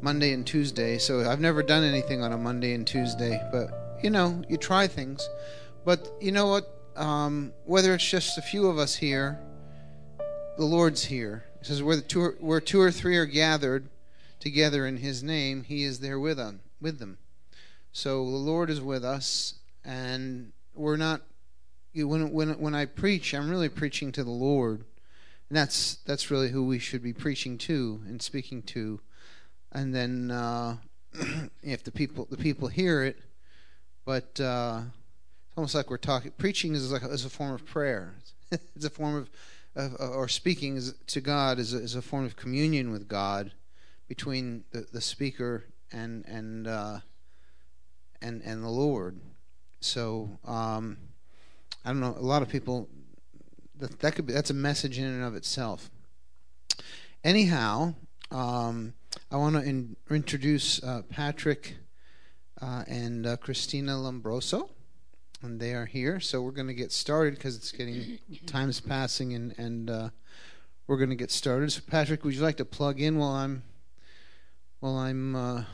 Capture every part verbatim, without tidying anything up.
Monday and Tuesday. So I've never done anything on a Monday and Tuesday, but you know, you try things. But you know what? Um, whether it's just a few of us here, the Lord's here. It says where the two or, where two or three are gathered together in His name, He is there with them. With them. So the Lord is with us, and we're not. You, when when when I preach, I'm really preaching to the Lord, and that's that's really who we should be preaching to and speaking to. And then uh, if the people the people hear it, but uh, it's almost like we're talking. Preaching is like a, is a form of prayer. It's a form of, of or speaking is, to God is a, is a form of communion with God between the, the speaker and and uh, and and the Lord. So um, I don't know. A lot of people that that could be that's a message in and of itself. Anyhow, um, I want to in, introduce uh, Patrick uh, and uh, Christina Lombroso, and they are here. So we're going to get started because it's getting time's passing, and and uh, we're going to get started. So Patrick, would you like to plug in while I'm while I'm uh,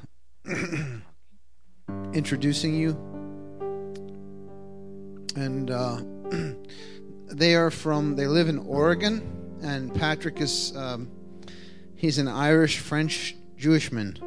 introducing you? And uh, they are from. They live in Oregon, and Patrick is. Um, he's an Irish French Jewishman.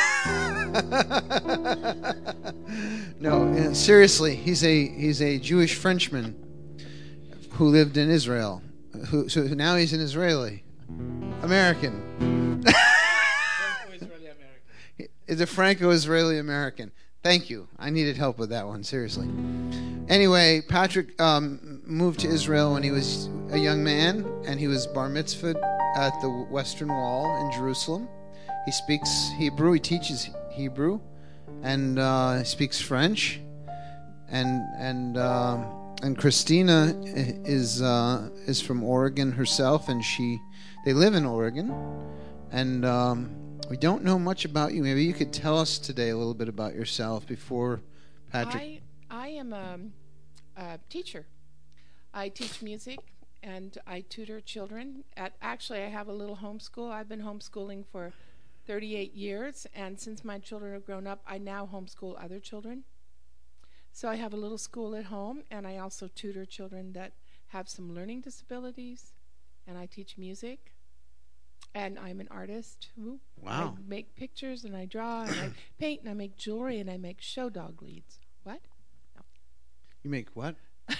No, seriously, he's a he's a Jewish Frenchman who lived in Israel. Who so now he's an Israeli American. Franco-Israeli American. Is a Franco-Israeli American. Thank you. I needed help with that one, seriously. Anyway, Patrick um, moved to Israel when he was a young man, and he was bar mitzvahed at the Western Wall in Jerusalem. He speaks Hebrew. He teaches Hebrew, and uh, he speaks French. And and uh, and Christina is uh, is from Oregon herself, and she they live in Oregon, and. Um, We don't know much about you. Maybe you could tell us today a little bit about yourself before Patrick. I, I am a, a teacher. I teach music and I tutor children. At Actually, I have a little homeschool. I've been homeschooling for thirty-eight years, and since my children have grown up, I now homeschool other children. So I have a little school at home, and I also tutor children that have some learning disabilities, and I teach music. And I'm an artist. Ooh. Wow. I make pictures and I draw and I paint and I make jewelry and I make show dog leads. What? No. You make what?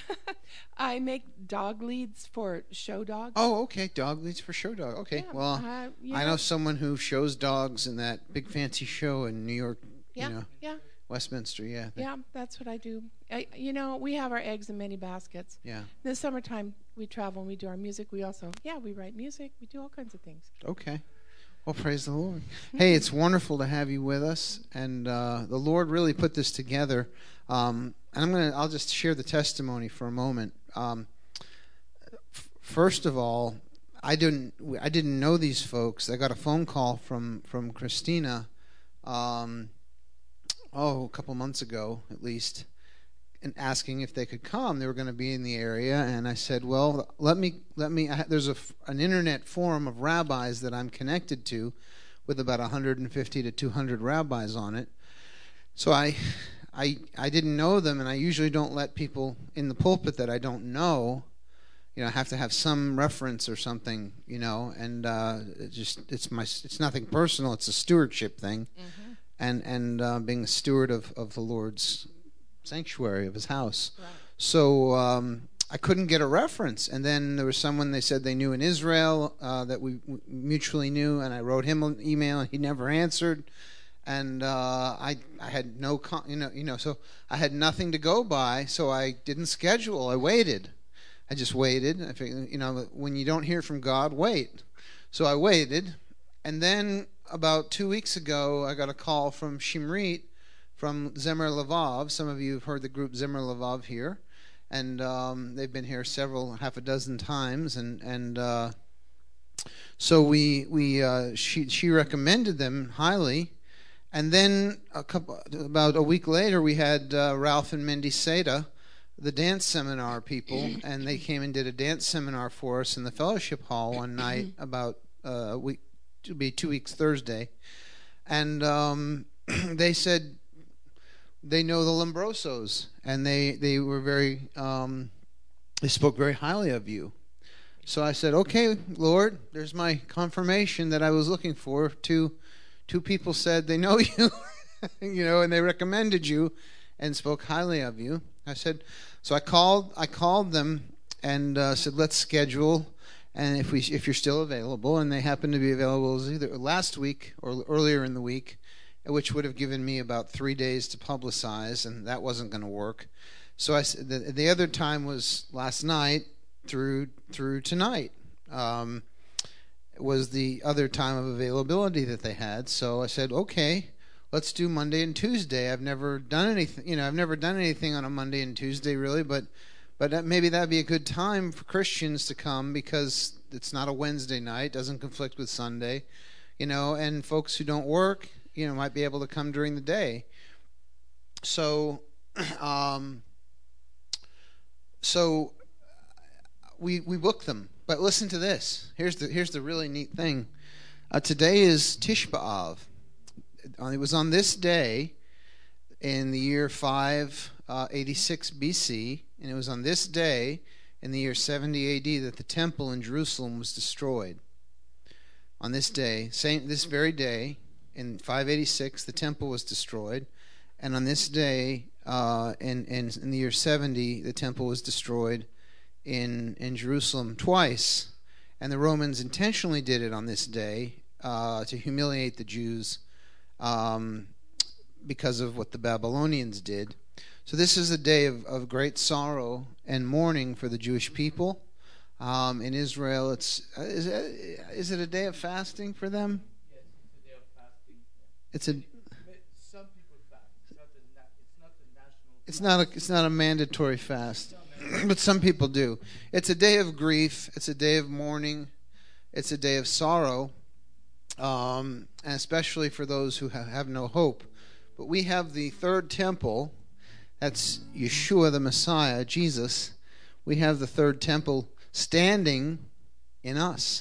I make dog leads for show dogs. Oh, okay. Dog leads for show dog. Okay. Yeah, well, uh, I know someone who shows dogs in that big fancy show in New York. Yeah, you know, yeah. Westminster, yeah. Yeah, that's what I do. I, you know, we have our eggs in many baskets. Yeah. In the summertime, we travel and we do our music. We also, yeah, we write music. We do all kinds of things. Okay. Well, praise the Lord. Hey, it's wonderful to have you with us, and uh, the Lord really put this together. Um, and I'm gonna, I'll just share the testimony for a moment. Um, f- first of all, I didn't, I didn't know these folks. I got a phone call from from Christina. Um, oh, a couple months ago at least, and asking if they could come. They were going to be in the area, and I said, well, let me, let me, I, there's a, an internet forum of rabbis that I'm connected to with about one hundred fifty to two hundred rabbis on it. So I, I, I didn't know them, and I usually don't let people in the pulpit that I don't know, you know, have to have some reference or something, you know, and uh, it just, it's my, it's nothing personal, it's a stewardship thing. Mm-hmm. And and uh, being a steward of, of the Lord's sanctuary, of His house. Right. So um, I couldn't get a reference. And then there was someone they said they knew in Israel uh, that we mutually knew, and I wrote him an email, and he never answered. And uh, I I had no, con- you know, you know, so I had nothing to go by, so I didn't schedule. I waited. I just waited. I figured, you know, when you don't hear from God, wait. So I waited, and then about two weeks ago, I got a call from Shimrit from Zemer Lavav. Some of you have heard the group Zemer Lavav here, and um, they've been here several, half a dozen times, and and uh, so we we uh, she she recommended them highly, and then a couple about a week later, we had uh, Ralph and Mindy Seda, the dance seminar people, and they came and did a dance seminar for us in the fellowship hall one night about uh, a week. To be two weeks Thursday, and um, they said they know the Lombrosos, and they they were very um, they spoke very highly of you. So I said, okay, Lord, there's my confirmation that I was looking for. Two two people said they know you, you know, and they recommended you and spoke highly of you. I said, so I called I called them and uh, said, let's schedule, and if we if you're still available, and they happened to be available either last week or earlier in the week, which would have given me about three days to publicize, and that wasn't going to work. So I the, the other time was last night through through tonight. Um, was the other time of availability that they had. So I said, okay, let's do Monday and Tuesday. I've never done anything, you know, I've never done anything on a Monday and Tuesday really, but but that, maybe that'd be a good time for Christians to come because it's not a Wednesday night, doesn't conflict with Sunday, you know, and folks who don't work, you know, might be able to come during the day. So, um, so we we booked them. But listen to this. Here's the here's the really neat thing. Uh, today is Tisha B'Av. It was on this day in the year five eighty-six B C, and it was on this day in the year seventy A D that the temple in Jerusalem was destroyed. On this day, same this very day in five eighty-six, the temple was destroyed, and on this day uh, in, in in the year seventy, the temple was destroyed in in Jerusalem twice, and the Romans intentionally did it on this day uh, to humiliate the Jews um, because of what the Babylonians did. So this is a day of, of great sorrow and mourning for the Jewish people. Um, in Israel, it's uh, is it, is it a day of fasting for them? Yes, it's a day of fasting. It's a. But some people fast. It's not the na- it's not the national. It's not a. It's not a mandatory fast. But some people do. It's a day of grief. It's a day of mourning. It's a day of sorrow, um, and especially for those who ha- have no hope. But we have the third temple. That's Yeshua the Messiah, Jesus. We have the third temple standing in us.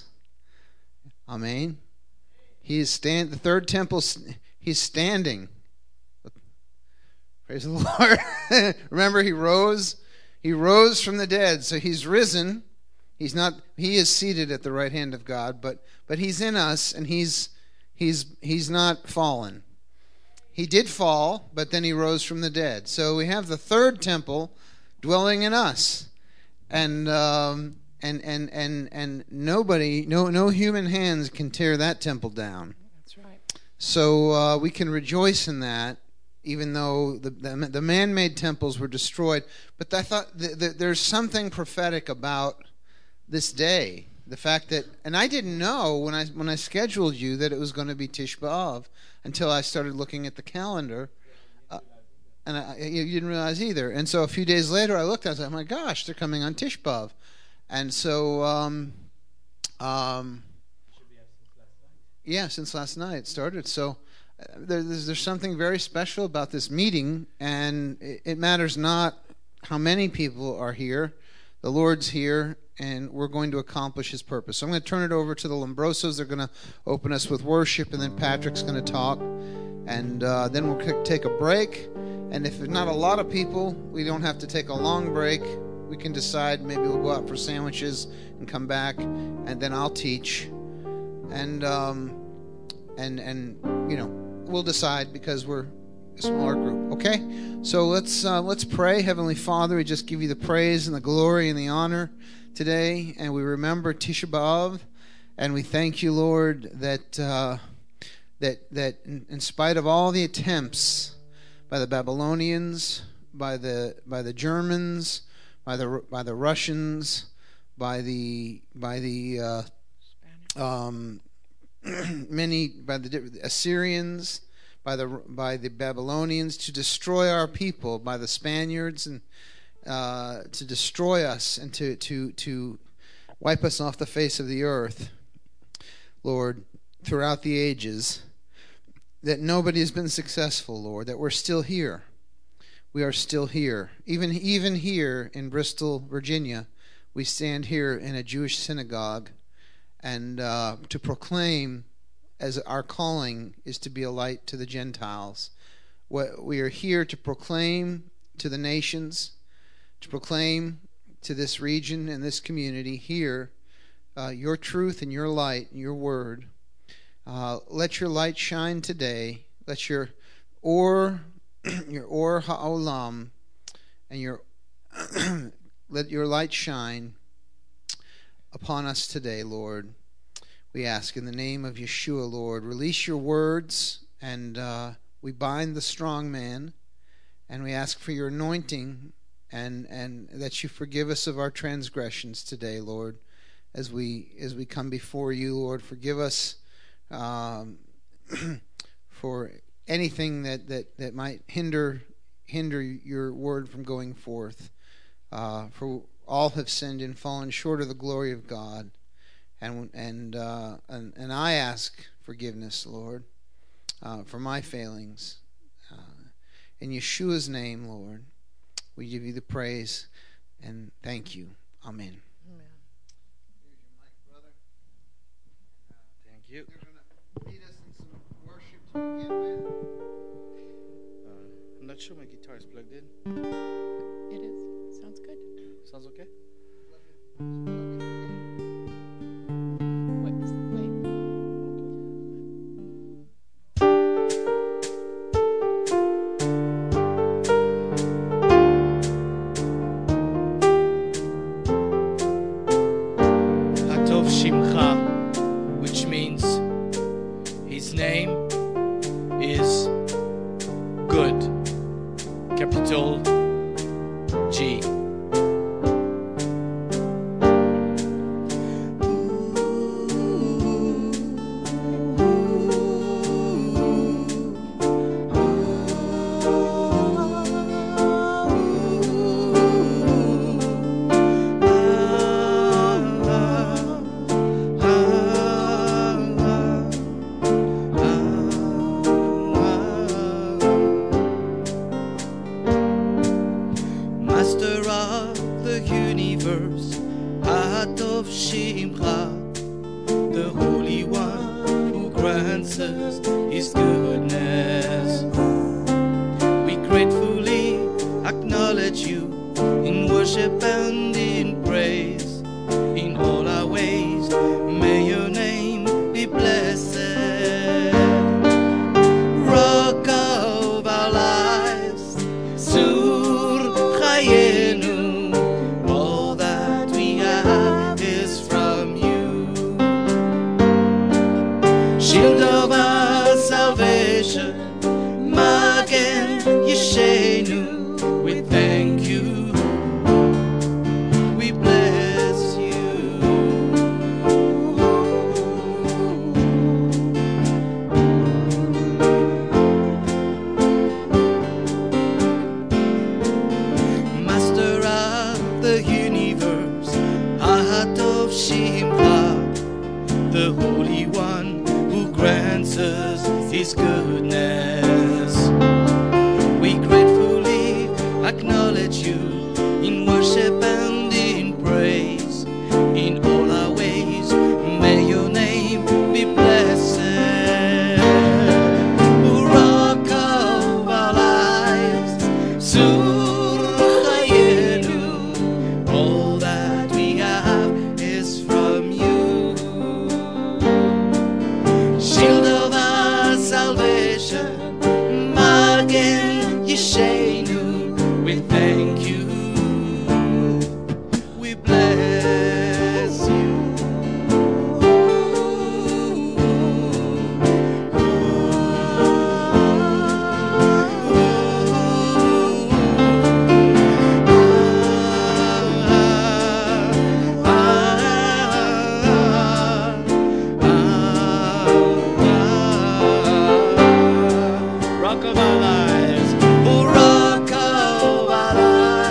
Amen. He is stand. The third temple. He's standing. Praise the Lord. Remember, he rose. He rose from the dead, so he's risen. He's not. He is seated at the right hand of God, but but he's in us, and he's he's he's not fallen. He did fall, but then he rose from the dead. So we have the third temple dwelling in us, and um, and and and and nobody, no no human hands can tear that temple down. That's right. So uh, we can rejoice in that. Even though the, the the man-made temples were destroyed, but I thought th- th- there's something prophetic about this day. The fact that, and I didn't know when I when I scheduled you that it was going to be Tisha B'Av until I started looking at the calendar, uh, and I, you didn't realize either. And so a few days later, I looked. I was like, "Oh my gosh, they're coming on Tisha B'Av," and so um, um, yeah, since last night it started. So. There's, there's something very special about this meeting, and it, it matters not how many people are here. The Lord's here, and we're going to accomplish His purpose. So I'm going to turn it over to the Lombrosos. They're going to open us with worship, and then Patrick's going to talk, and uh, then we'll take a break. And if there's not a lot of people, we don't have to take a long break. We can decide maybe we'll go out for sandwiches and come back, and then I'll teach, and um, and and you know. We'll decide because we're a smaller group. Okay, so let's uh, let's pray. Heavenly Father, we just give you the praise and the glory and the honor today, and we remember Tisha B'Av, and we thank you, Lord, that uh, that that in, in spite of all the attempts by the Babylonians, by the by the Germans, by the by the Russians, by the by the uh, um. many by the Assyrians, by the by the Babylonians, to destroy our people, by the Spaniards, and uh, to destroy us and to to to wipe us off the face of the earth, Lord, throughout the ages. That nobody has been successful, Lord. That we're still here. We are still here, even even here in Bristol, Virginia. We stand here in a Jewish synagogue. And uh, to proclaim as our calling is to be a light to the Gentiles. We are here to proclaim to the nations, to proclaim to this region and this community here uh, your truth and your light and your word. Uh, let your light shine today. Let your or your or ha'olam and your let your light shine upon us today, Lord. We ask in the name of Yeshua, Lord, release your words, and uh, we bind the strong man, and we ask for your anointing, and and that you forgive us of our transgressions today, Lord, as we as we come before you, Lord. Forgive us um, for anything that, that, that might hinder hinder your word from going forth. Uh, for all have sinned and fallen short of the glory of God, and and uh, and, and I ask forgiveness, Lord, uh, for my failings. Uh, in Yeshua's name, Lord, we give you the praise and thank you. Amen. Amen. Here's your mic, brother. Thank you. You're going to lead us in some worship to begin with. Uh, I'm not sure my guitar is plugged in. It is. Sounds good. Sounds okay? Wait, wait. Hatov Shimcha, which means his name is good. Capital G. Master of the universe, Hatov Shimcha, the Holy One who grants us His goodness. We gratefully acknowledge you in worship and in praise. In all our ways, may your name be blessed. Rock of our lives, Sur Chayenu, all that we have is from you. Shield of our salvation, Magen Yeshenu, we thank you, we bless you. Master of the universe, Hatov Shimcha, the Holy One who grants us His goodness. We gratefully acknowledge you in worship and in praise. In all our ways, may your name be blessed. Rock of our lives, Sur Chayenu, all that we have is from you. Shield of our salvation, Magen Yeshenu, we thank you, we bless you. Rock of our lives, oh rock of our lives.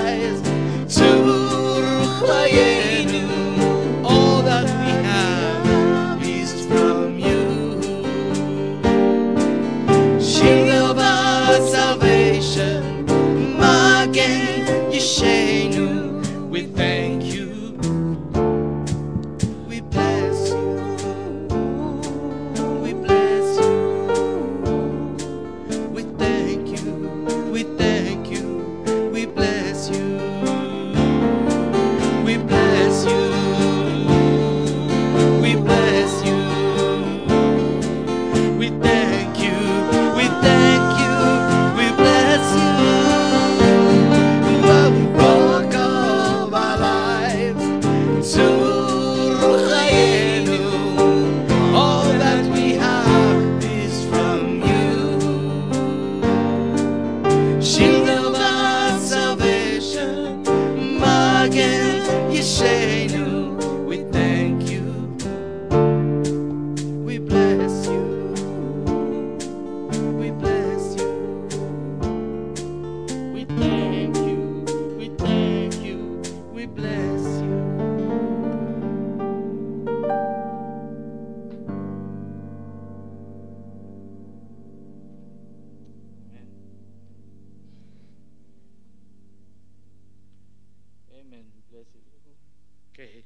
bless you. Okay.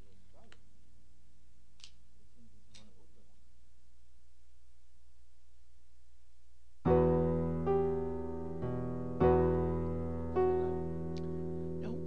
No.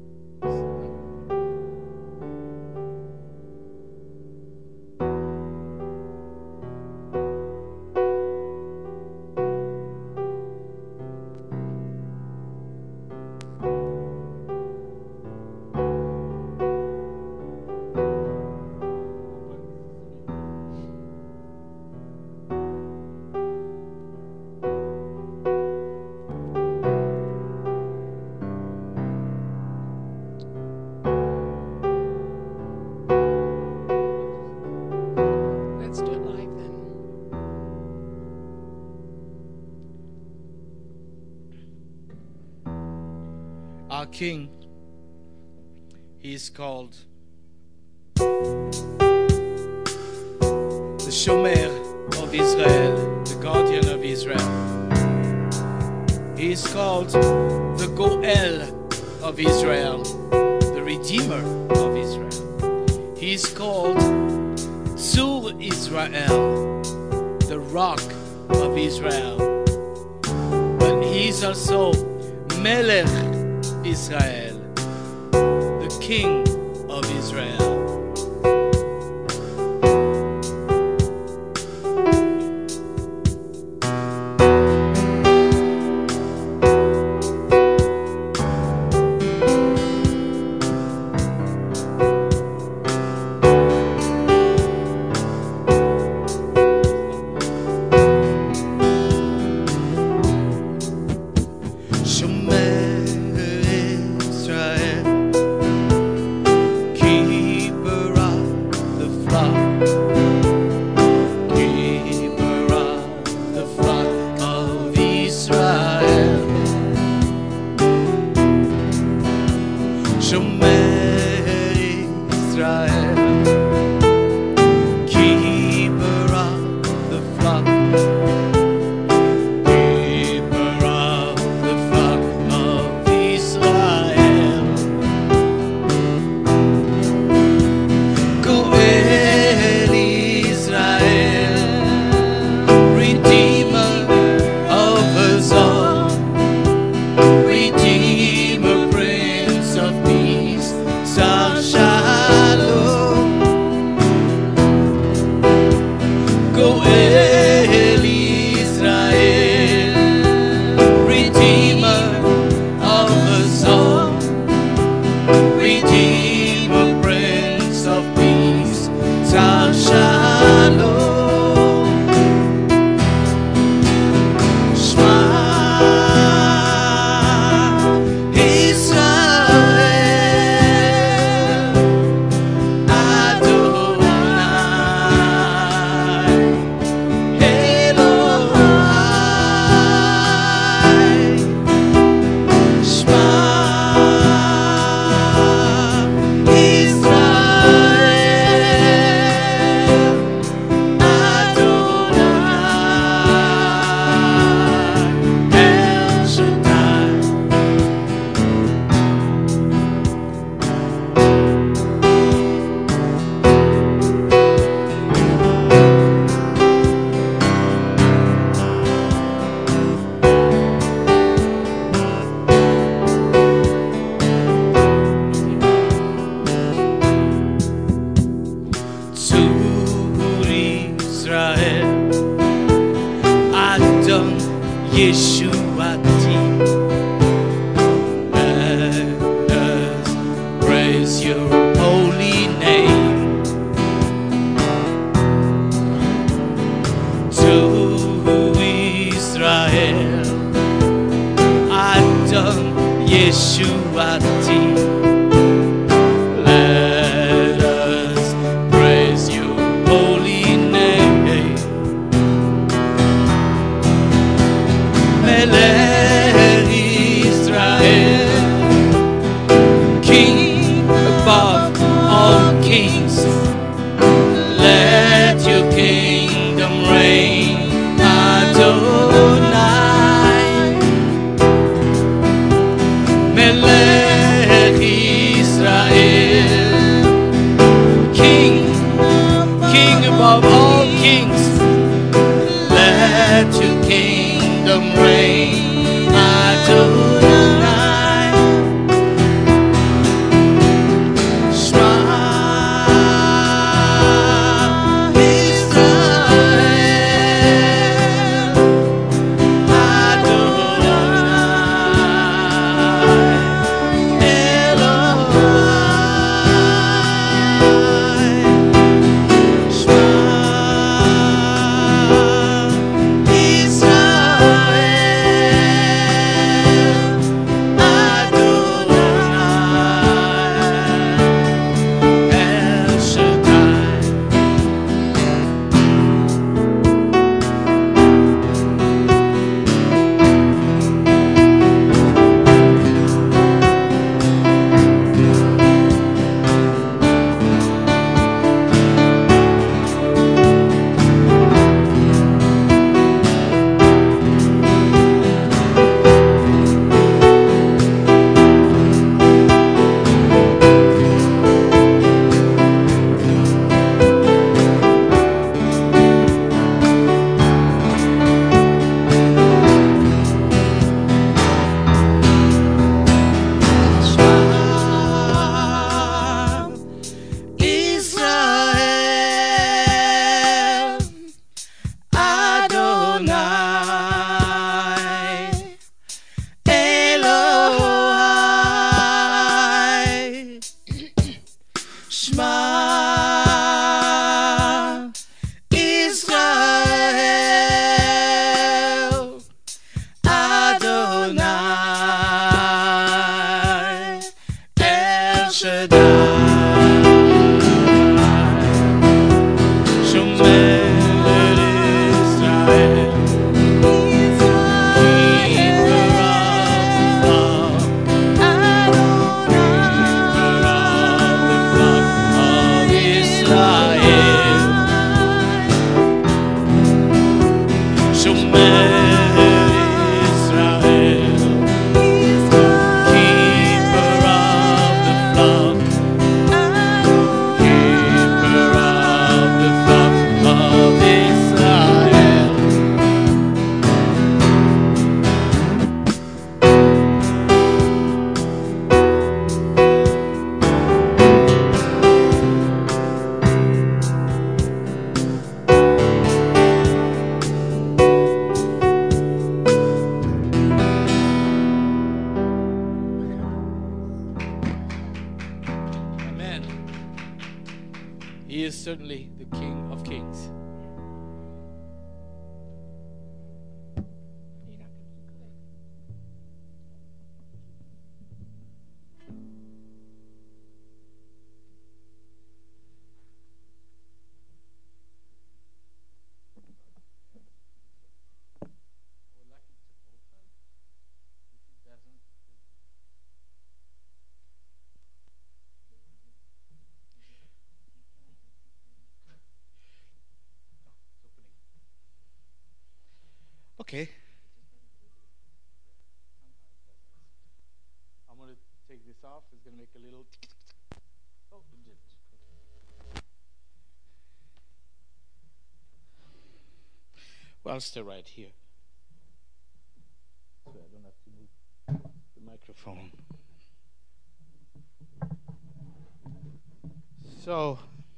Let's do it live then. Our King, he is called the Shomer of Israel, the guardian of Israel. He is called the Goel of Israel, the Redeemer of Israel. He is called Sur Israel, the Rock of Israel. But he is also Melech Israel, the King of Israel. Shomer Israel, keeper of the flock, keeper of the flock of Israel. Shomer Israel, keeper of the flock, keeper of the flock of Israel. Goel Israel, Redeemer of us all, Redeemer, Prince of Peace, Sar Shalom. Goel Israel, Redeemer of us all, Redeemer, Prince of Peace, Sar Shalom. Shema Israel, Adonai Elohai. Shema Israel, Adonai El Shaddai. Zur Israel, Adon Yeshuati. Let us praise your holy name. Zur Israel, Adon Yeshuati. Let us praise your holy name. Melech Israel, King above all kings. Let your kingdom reign, Adonai. Melech let your kingdom reign, Adonai. Shema Israel, Adonai Elohai. He is certainly the King of Kings. Okay. I'm going to take this off. It's going to make a little... Oh, it did. Well, I'll stay right here. So I don't have to move the microphone. So...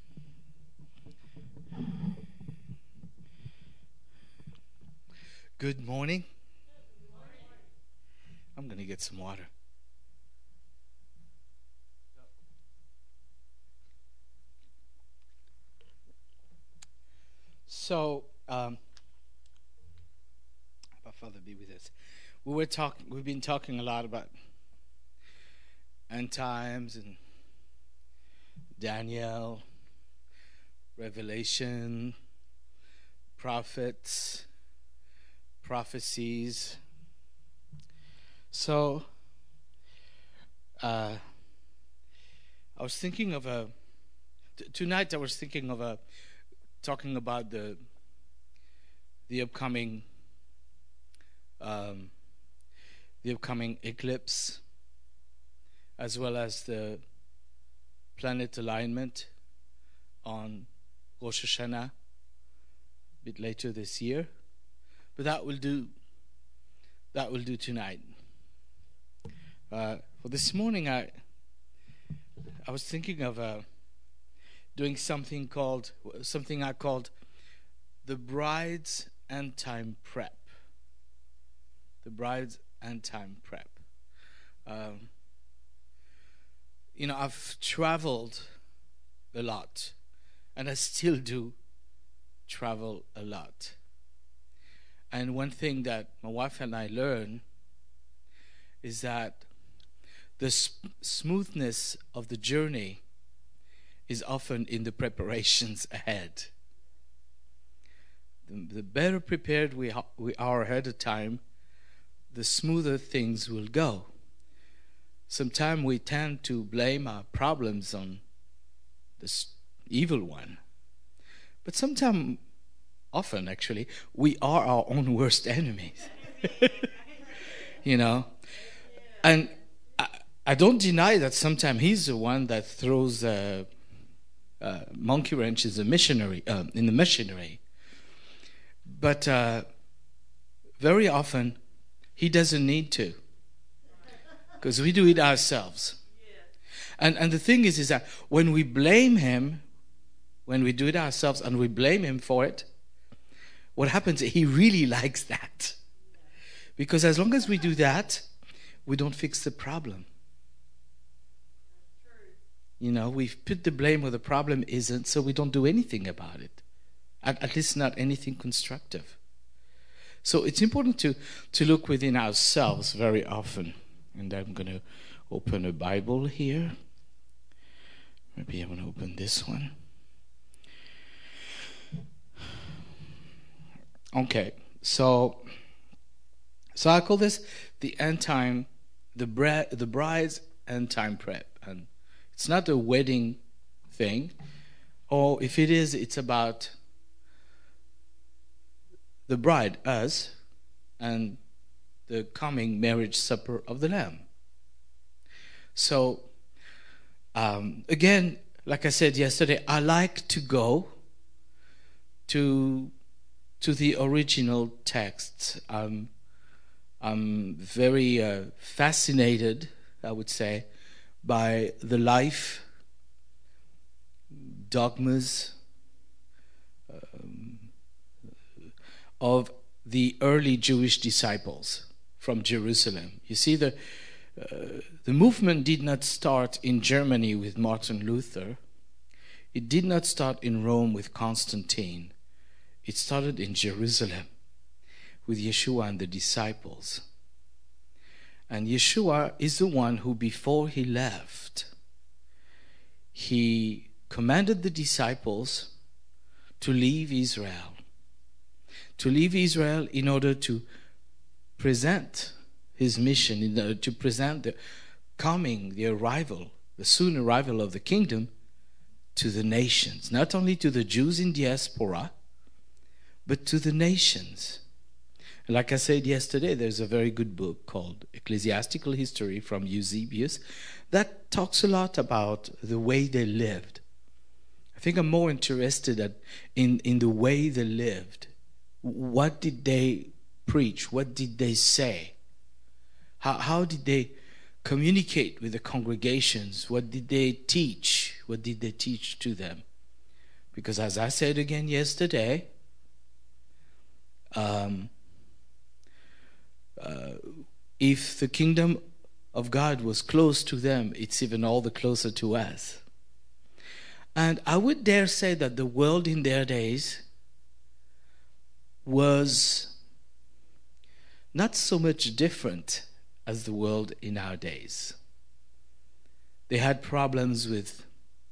Good morning. Good morning. I'm going to get some water. So, um, our Father be with us. We were talking. We've been talking a lot about end times and Daniel, Revelation, prophets, prophecies. So uh, I was thinking of a t- tonight I was thinking of a talking about the the upcoming um, the upcoming eclipse, as well as the planet alignment on Rosh Hashanah a bit later this year. but that will do. That will do tonight. Uh, well, this morning I I was thinking of uh, doing something called something I called the Bride's End Time Prep. The Bride's End Time Prep. Um, you know, I've traveled a lot, and I still do travel a lot. And one thing that my wife and I learn is that the sp- smoothness of the journey is often in the preparations ahead. The, the better prepared we, ha- we are ahead of time, the smoother things will go. Sometimes we tend to blame our problems on the evil one. But sometimes, often actually, we are our own worst enemies. You know? And I, I don't deny that sometimes he's the one that throws uh, uh, monkey wrenches in, missionary, uh, in the machinery. But uh, very often, he doesn't need to. Because we do it ourselves. And and the thing is, is that when we blame him, when we do it ourselves and we blame him for it, what happens is he really likes that. Because as long as we do that, we don't fix the problem. You know, we've put the blame where the problem isn't, so we don't do anything about it. At, at least not anything constructive. So it's important to, to look within ourselves very often. And I'm going to open a Bible here. Maybe I'm going to open this one. Okay, so so I call this the end time, the bre- the bride's end time prep, and it's not a wedding thing, or if it is, it's about the bride, us, and the coming marriage supper of the Lamb. So, um, again, like I said yesterday, I like to go to to the original texts. Um, I'm very uh, fascinated, I would say, by the life, dogmas um, of the early Jewish disciples from Jerusalem. You see, the uh, the movement did not start in Germany with Martin Luther. It did not start in Rome with Constantine. It started in Jerusalem with Yeshua and the disciples. And Yeshua is the one who, before he left, he commanded the disciples to leave Israel. To leave Israel in order to present his mission, in order to present the coming, the arrival, the soon arrival of the kingdom to the nations. Not only to the Jews in diaspora, but to the nations. Like I said yesterday, there's a very good book called Ecclesiastical History from Eusebius that talks a lot about the way they lived. I think I'm more interested at, in, in the way they lived. What did they preach? What did they say? How, how did they communicate with the congregations? What did they teach? What did they teach to them? Because as I said again yesterday, um, uh, if the kingdom of God was close to them, it's even all the closer to us. And I would dare say that the world in their days was not so much different as the world in our days. They had problems with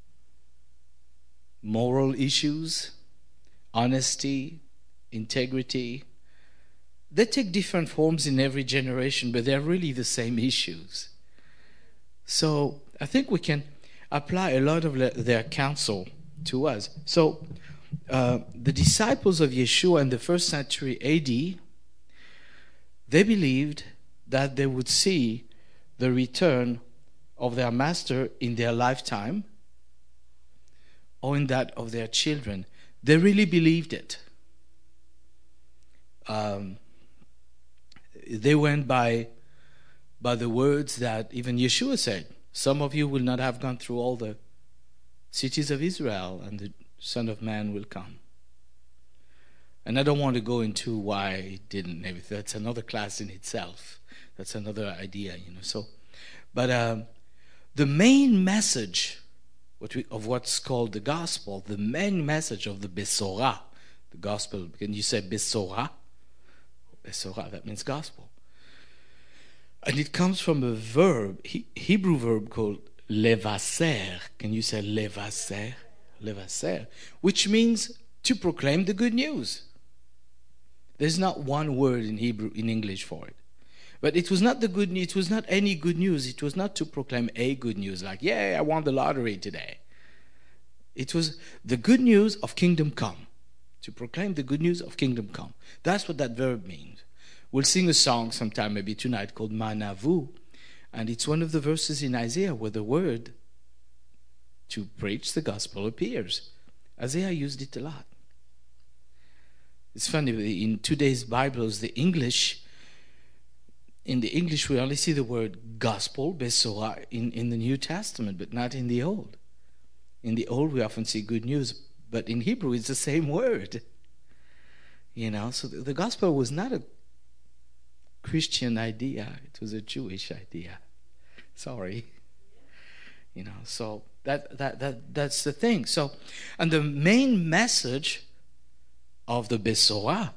moral issues, honesty, integrity. They take different forms in every generation, but they're really the same issues. So I think we can apply a lot of their counsel to us. So uh, the disciples of Yeshua in the first century A D, they believed that they would see the return of their master in their lifetime or in that of their children. They really believed it. um, they went by by the words that even Yeshua said. Some of you will not have gone through all the cities of Israel, and the Son of Man will come. And I don't want to go into why it didn't. Everything. That's another class in itself. That's another idea, you know. So, but um, the main message what we, of what's called the gospel, the main message of the Besorah, the gospel. Can you say Besorah? Besorah, that means gospel. And it comes from a verb, he, Hebrew verb called levaser. Can you say levaser? Levaser, which means to proclaim the good news. There's not one word in Hebrew, in English for it. But it was not the good news, it was not any good news. It was not to proclaim a good news, like, yeah, I won the lottery today. It was the good news of kingdom come. To proclaim the good news of kingdom come. That's what that verb means. We'll sing a song sometime, maybe tonight, called Manavu. And it's one of the verses in Isaiah where the word to preach the gospel appears. Isaiah used it a lot. It's funny, in today's Bibles, the English, in the English we only see the word gospel, Besorah, in, in the New Testament, but not in the Old. In the Old we often see good news, but in Hebrew it's the same word. You know, so the, the gospel was not a Christian idea, it was a Jewish idea. Sorry. You know, so that that that that's the thing. So, and the main message of the Besorah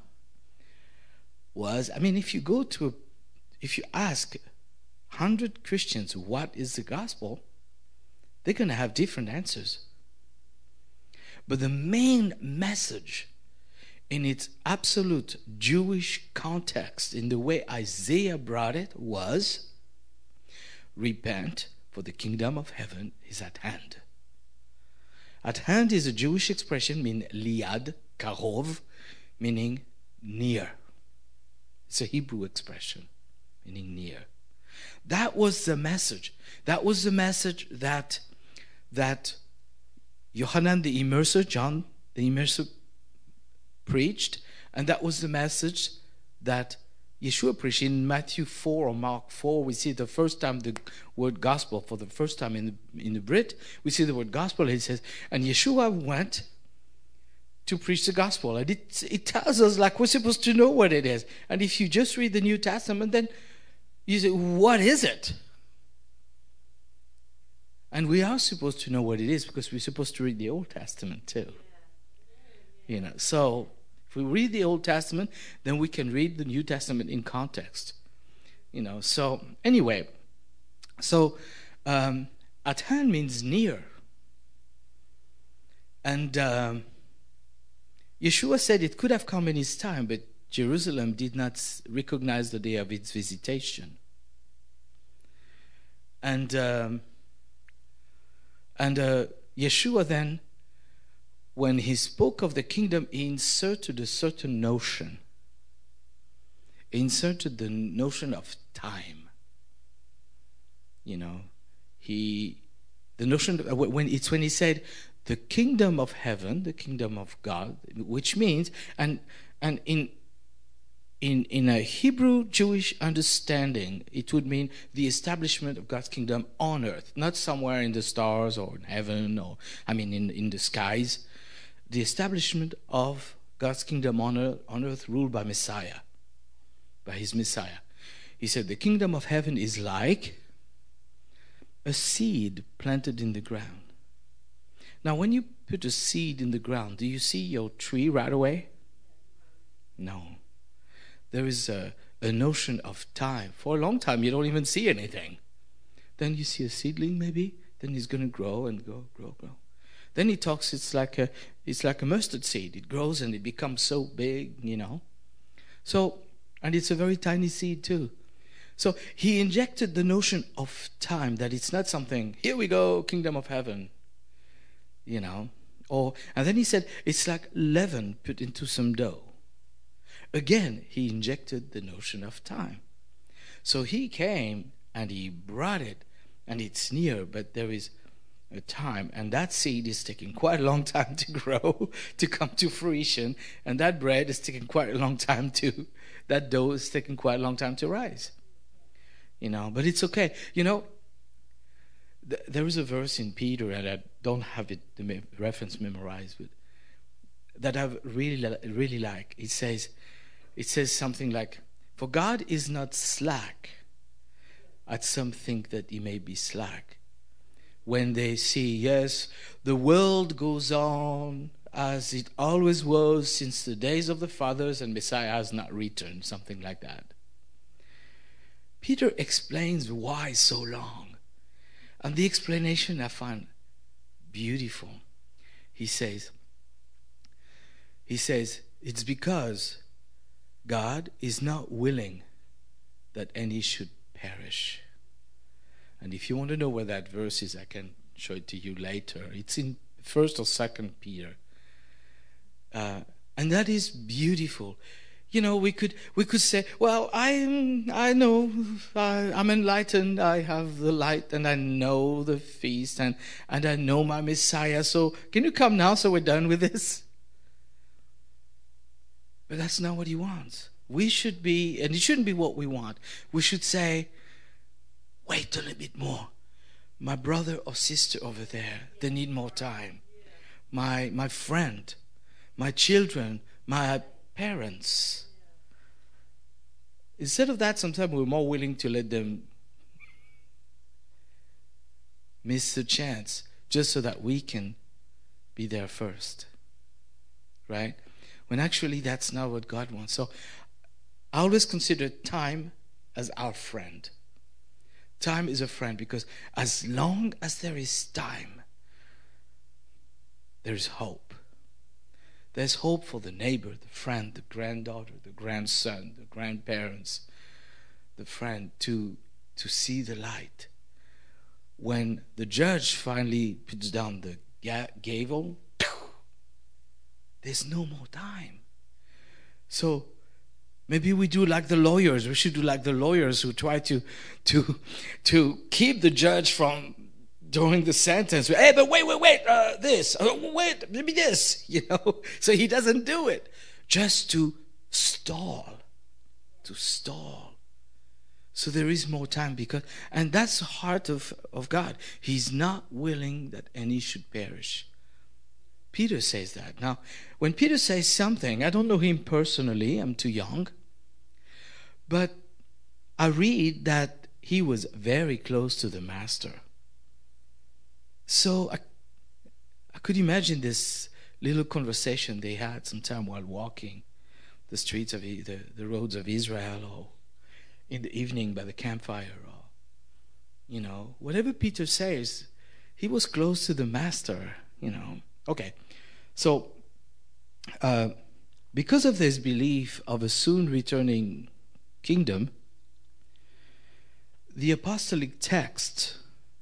was, I mean, if you go to, a, if you ask one hundred Christians what is the gospel, they're going to have different answers. But the main message in its absolute Jewish context, in the way Isaiah brought it, was repent, for the kingdom of heaven is at hand. At hand is a Jewish expression meaning liad, karov, meaning near. It's a Hebrew expression meaning near. That was the message. That was the message that that Yohanan the Immerser, John the Immerser, preached, and that was the message that Yeshua preached. In Matthew four or Mark four, we see the first time the word gospel, for the first time in the, in the Brit, we see the word gospel. It says, and Yeshua went to preach the gospel. And it, it tells us like we're supposed to know what it is. And if you just read the New Testament, then you say, what is it? And we are supposed to know what it is because we're supposed to read the Old Testament too. You know, so if we read the Old Testament, then we can read the New Testament in context. You know, so anyway, so um, at hand means near. And um, Yeshua said it could have come in his time, but Jerusalem did not recognize the day of its visitation. And um, and uh, Yeshua then, when he spoke of the kingdom, he inserted a certain notion. He inserted the notion of time. You know, he, the notion, when it's when he said, the kingdom of heaven, the kingdom of God, which means, and and in in in a Hebrew Jewish understanding, it would mean the establishment of God's kingdom on earth, not somewhere in the stars or in heaven, or I mean in, in the skies. The establishment of God's kingdom on earth, on earth ruled by Messiah, by his Messiah. He said the kingdom of heaven is like a seed planted in the ground. Now, when you put a seed in the ground, do you see your tree right away? No. There is a, a notion of time. For a long time, you don't even see anything. Then you see a seedling, maybe. Then he's going to grow and grow, grow, grow. Then he talks, it's like a, it's like a mustard seed. It grows and it becomes so big, you know. So, and it's a very tiny seed too. So he injected the notion of time, that it's not something, here we go, kingdom of heaven. You know, or and then he said it's like leaven put into some dough. Again, he injected the notion of time. So he came and he brought it, and it's near, but there is a time, and that seed is taking quite a long time to grow, to come to fruition, and that bread is taking quite a long time to, that dough is taking quite a long time to rise. You know, but it's okay. You know, th- there is a verse in Peter, and I don't have it, the me- reference memorized, but that I really, really like. It says, it says something like, "For God is not slack at some think that he may be slack." When they see, yes, the world goes on as it always was since the days of the fathers and Messiah has not returned, something like that. Peter explains why so long. And the explanation I find beautiful. He says, he says, it's because God is not willing that any should perish. And if you want to know where that verse is, I can show it to you later. It's in First or Second Peter, uh, and that is beautiful. You know, we could we could say, "Well, I'm I know I, I'm enlightened. I have the light, and I know the feast, and and I know my Messiah. So can you come now, so we're done with this?" But that's not what He wants. We should be, and it shouldn't be what we want. We should say, "Wait a little bit more. My brother or sister over there, they need more time. My my friend, my children, my parents." Instead of that, sometimes we're more willing to let them miss the chance just so that we can be there first. Right? When actually that's not what God wants. So I always consider time as our friend. Time is a friend because as long as there is time, there's hope. There's hope for the neighbor, the friend, the granddaughter, the grandson, the grandparents, the friend to, to see the light. When the judge finally puts down the ga- gavel, there's no more time. So maybe we do like the lawyers. We should do like the lawyers who try to to to keep the judge from doing the sentence. Hey, but wait, wait, wait, uh, this, uh, wait, maybe this, you know. So he doesn't do it. Just to stall, to stall. So there is more time because, and that's the heart of, of God. He's not willing that any should perish. Peter says that. Now, when Peter says something, I don't know him personally, I'm too young, but I read that he was very close to the Master. So I, I could imagine this little conversation they had sometime while walking the streets of the, the roads of Israel, or in the evening by the campfire, or, you know, whatever Peter says, he was close to the Master, you know. Okay, so uh, because of this belief of a soon returning kingdom, the apostolic text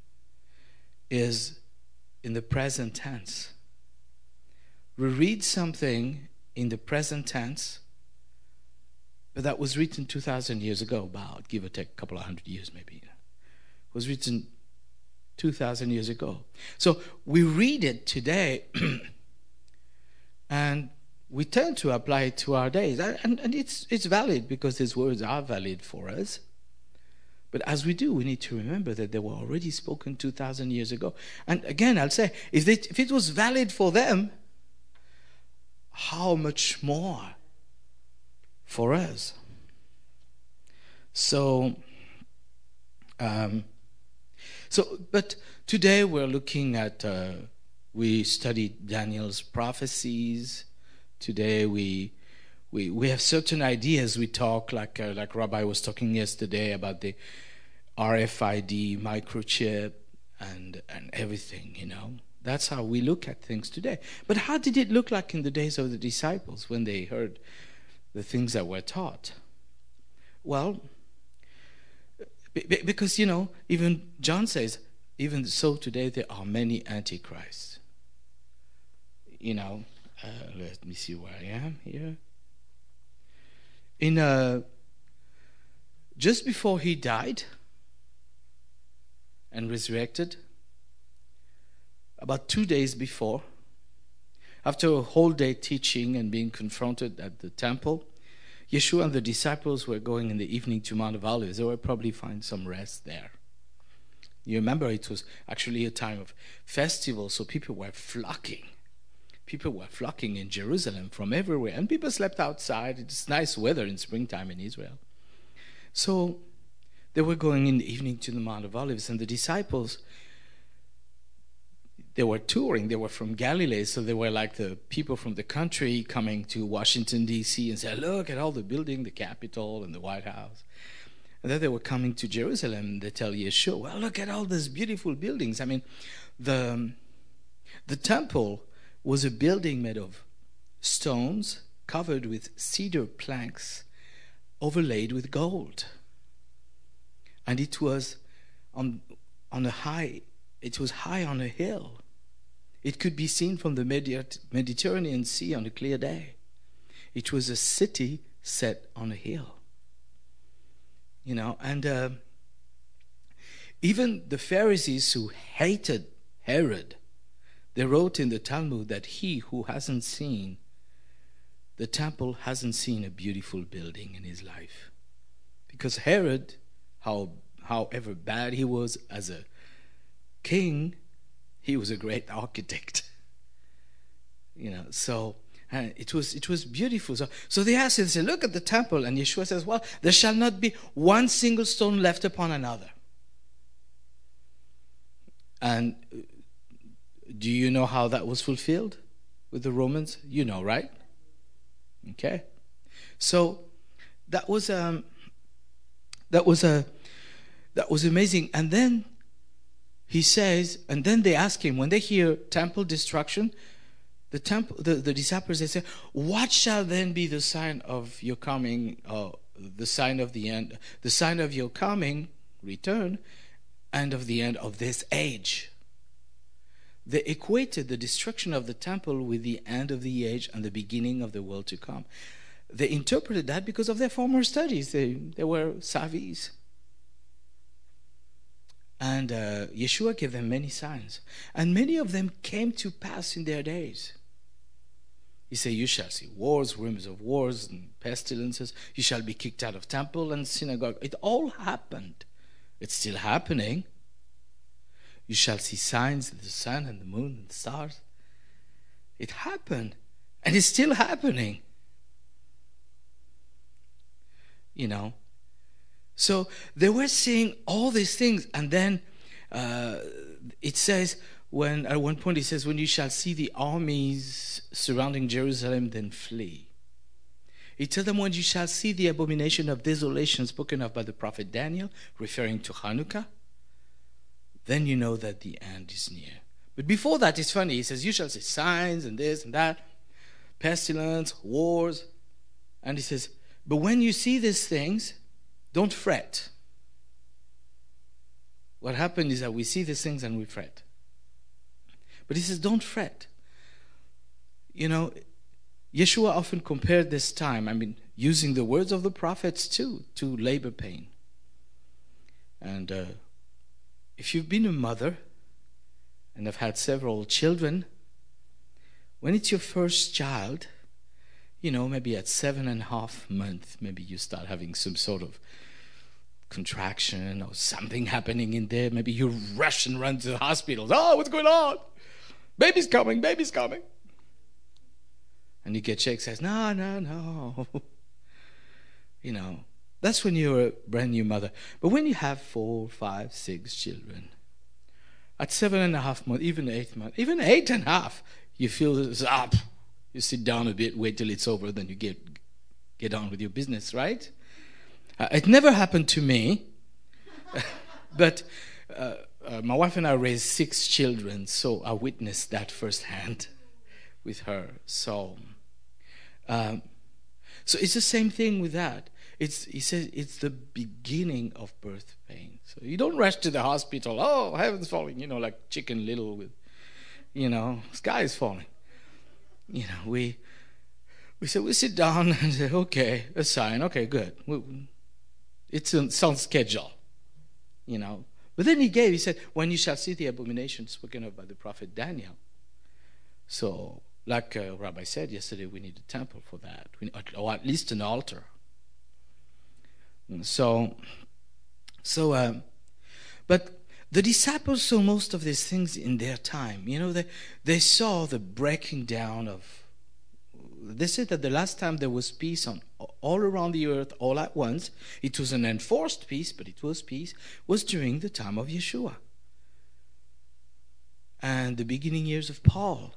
is in the present tense. We read something in the present tense, but that was written two thousand years ago, about give or take a couple of hundred years maybe. It was written two thousand years ago. So we read it today and we tend to apply it to our days. And, and it's, it's valid because these words are valid for us. But as we do, we need to remember that they were already spoken two thousand years ago. And again, I'll say, if, they, if it was valid for them, how much more for us? So, um, so, but today we're looking at, uh, we studied Daniel's prophecies. Today we We we have certain ideas. We talk like uh, like Rabbi was talking yesterday about the R F I D microchip and and everything. You know, that's how we look at things today. But how did it look like in the days of the disciples when they heard the things that were taught? Well, b- because you know, even John says, even so today there are many antichrists. You know, uh, let me see where I am here. In uh, just before he died and resurrected, about two days before, after a whole day teaching and being confronted at the temple, Yeshua and the disciples were going in the evening to Mount of Olives. They would probably find some rest there. You remember it was actually a time of festival, so people were flocking. People were flocking in Jerusalem from everywhere, and people slept outside. It's nice weather in springtime in Israel. So they were going in the evening to the Mount of Olives, and the disciples, they were touring. They were from Galilee, so they were like the people from the country coming to Washington, D C and say, look at all the building, the Capitol and the White House. And then they were coming to Jerusalem. They tell Yeshua, well, look at all these beautiful buildings. I mean, the, the temple was a building made of stones covered with cedar planks overlaid with gold. And it was on, on a high, it was high on a hill. It could be seen from the Mediterranean Sea on a clear day. It was a city set on a hill. You know, and uh, even the Pharisees who hated Herod, they wrote in the Talmud that he who hasn't seen the temple hasn't seen a beautiful building in his life. Because Herod, how, however bad he was as a king, he was a great architect. You know, so uh, it was it was beautiful. So, so they asked him, they said, look at the temple. And Yeshua says, well, there shall not be one single stone left upon another. And do you know how that was fulfilled with the Romans? You know, right? Okay. So that was um that was a that was amazing. And then he says, and then they ask him, when they hear temple destruction, the temple the, the disciples, they say, what shall then be the sign of your coming, uh, the sign of the end, the sign of your coming, return, and of the end of this age? They equated the destruction of the temple with the end of the age and the beginning of the world to come. They interpreted that because of their former studies. They, they were savvies. And uh, Yeshua gave them many signs. And many of them came to pass in their days. He said, you shall see wars, rumors of wars and pestilences. You shall be kicked out of temple and synagogue. It all happened. It's still happening. You shall see signs of the sun and the moon and the stars. It happened. And it's still happening. You know. So they were seeing all these things. And then uh, it says, when at one point it says, when you shall see the armies surrounding Jerusalem, then flee. He told them, when you shall see the abomination of desolation spoken of by the prophet Daniel, referring to Hanukkah, then you know that the end is near. But before that, it's funny. He says, you shall see signs and this and that, pestilence, wars. And he says, but when you see these things, don't fret. What happened is that we see these things and we fret. But he says, don't fret. You know, Yeshua often compared this time, I mean, using the words of the prophets too, to labor pain. And uh, if you've been a mother and have had several children, when it's your first child, you know, maybe at seven and a half months, maybe you start having some sort of contraction or something happening in there. Maybe you rush and run to the hospital. Oh, what's going on? Baby's coming, baby's coming. And you get checked, says, no, no, no. You know, that's when you're a brand new mother. But when you have four, five, six children, at seven and a half months, even eight months, even eight and a half, you feel up. You sit down a bit, wait till it's over, then you get get on with your business, right? Uh, it never happened to me, but uh, uh, my wife and I raised six children, so I witnessed that firsthand with her. So, um, so it's the same thing with that. It's he says it's the beginning of birth pain. So you don't rush to the hospital. Oh, heaven's falling, you know, like Chicken Little with, you know, sky is falling. You know, we we said we sit down and say, okay, a sign, okay, good. We, it's, on, it's on schedule, you know. But then he gave, he said, when you shall see the abomination spoken of by the prophet Daniel. So, like uh, Rabbi said yesterday, we need a temple for that, we need, or at least an altar. So, so, um, but the disciples saw most of these things in their time. You know, they, they saw the breaking down of, they said that the last time there was peace on all around the earth, all at once, it was an enforced peace, but it was peace, was during the time of Yeshua. And the beginning years of Paul.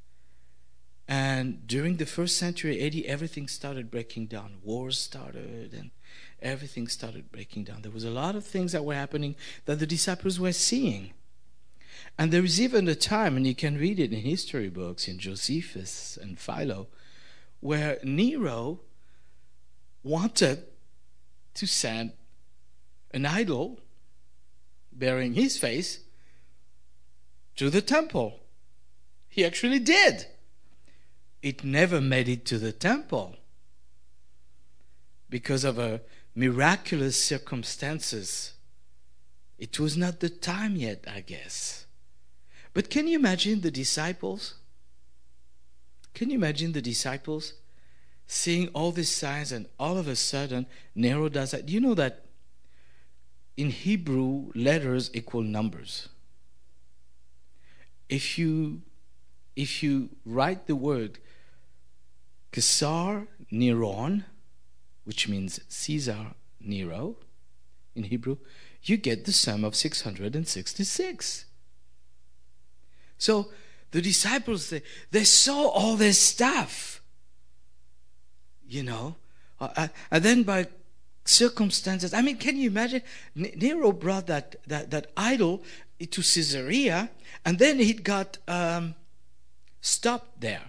And during the first century A D, everything started breaking down. Wars started and everything started breaking down. There was a lot of things that were happening that the disciples were seeing. And there is even a time, and you can read it in history books, in Josephus and Philo, where Nero wanted to send an idol bearing his face to the temple. He actually did. It never made it to the temple because of a miraculous circumstances. It was not the time yet, I guess. But can you imagine the disciples? Can you imagine the disciples seeing all these signs, and all of a sudden Nero does that? Do you know that in Hebrew letters equal numbers? If you if you write the word Kesar Neron, which means Caesar Nero in Hebrew, you get the sum of six hundred sixty-six. So the disciples, they, they saw all this stuff, you know, uh, and then by circumstances, I mean, can you imagine? Nero brought that, that, that idol to Caesarea, and then it got um, stopped there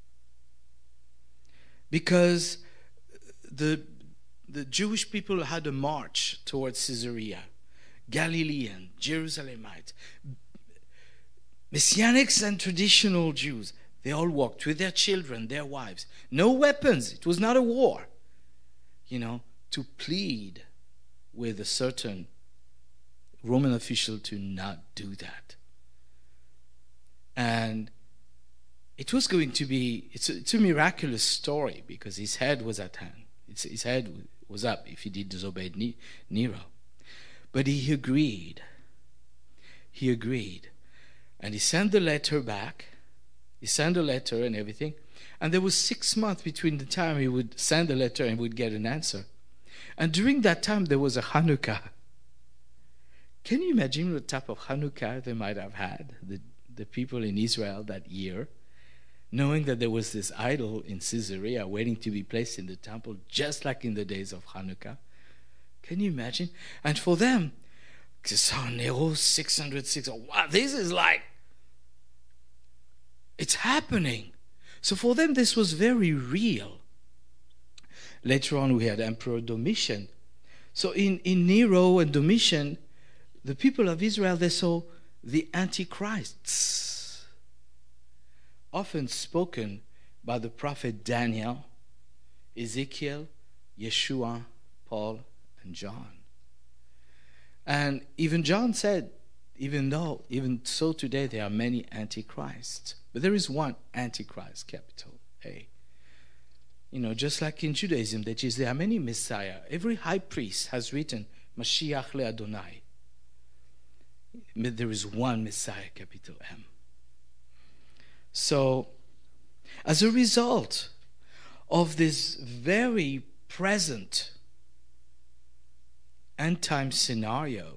because the the Jewish people had a march towards Caesarea, Galilean, Jerusalemites, Messianics and traditional Jews. They all walked with their children, their wives. No weapons. It was not a war. You know, to plead with a certain Roman official to not do that. And it was going to be, it's a, it's a miraculous story because his head was at hand. It's, his head was up if he did disobey Nero. But he agreed. He agreed. And he sent the letter back. He sent a letter and everything. And there was six months between the time he would send the letter and would get an answer. And during that time, there was a Hanukkah. Can you imagine what type of Hanukkah they might have had, the, the people in Israel that year, knowing that there was this idol in Caesarea waiting to be placed in the temple, just like in the days of Hanukkah? Can you imagine? And for them, Nero six hundred six, wow, this is like, it's happening. So for them, this was very real. Later on, we had Emperor Domitian. So in, in Nero and Domitian, the people of Israel, they saw the antichrists, often spoken by the prophet Daniel, Ezekiel, Yeshua, Paul, and John. And even John said, even though, even so today, there are many antichrists. But there is one antichrist, capital A. You know, just like in Judaism, that is, there are many Messiah. Every high priest has written, Mashiach le Adonai. But there is one Messiah, capital M. So, as a result of this very present end-time scenario,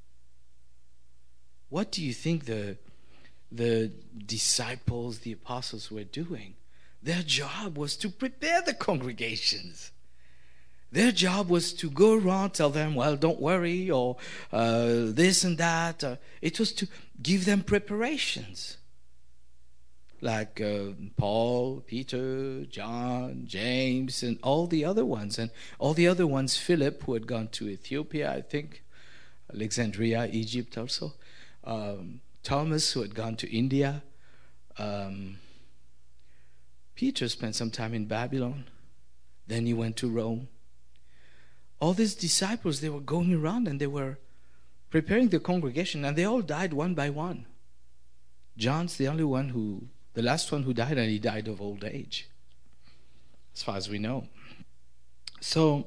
what do you think the the disciples, the apostles were doing? Their job was to prepare the congregations. Their job was to go around, tell them, well, don't worry, or uh, this and that. Uh, it was to give them preparations. Like uh, Paul, Peter, John, James, and all the other ones. And all the other ones, Philip, who had gone to Ethiopia, I think, Alexandria, Egypt also. Um, Thomas, who had gone to India. Um, Peter spent some time in Babylon. Then he went to Rome. All these disciples, they were going around and they were preparing the congregation, and they all died one by one. John's the only one who, the last one who died, and he died of old age, as far as we know. So,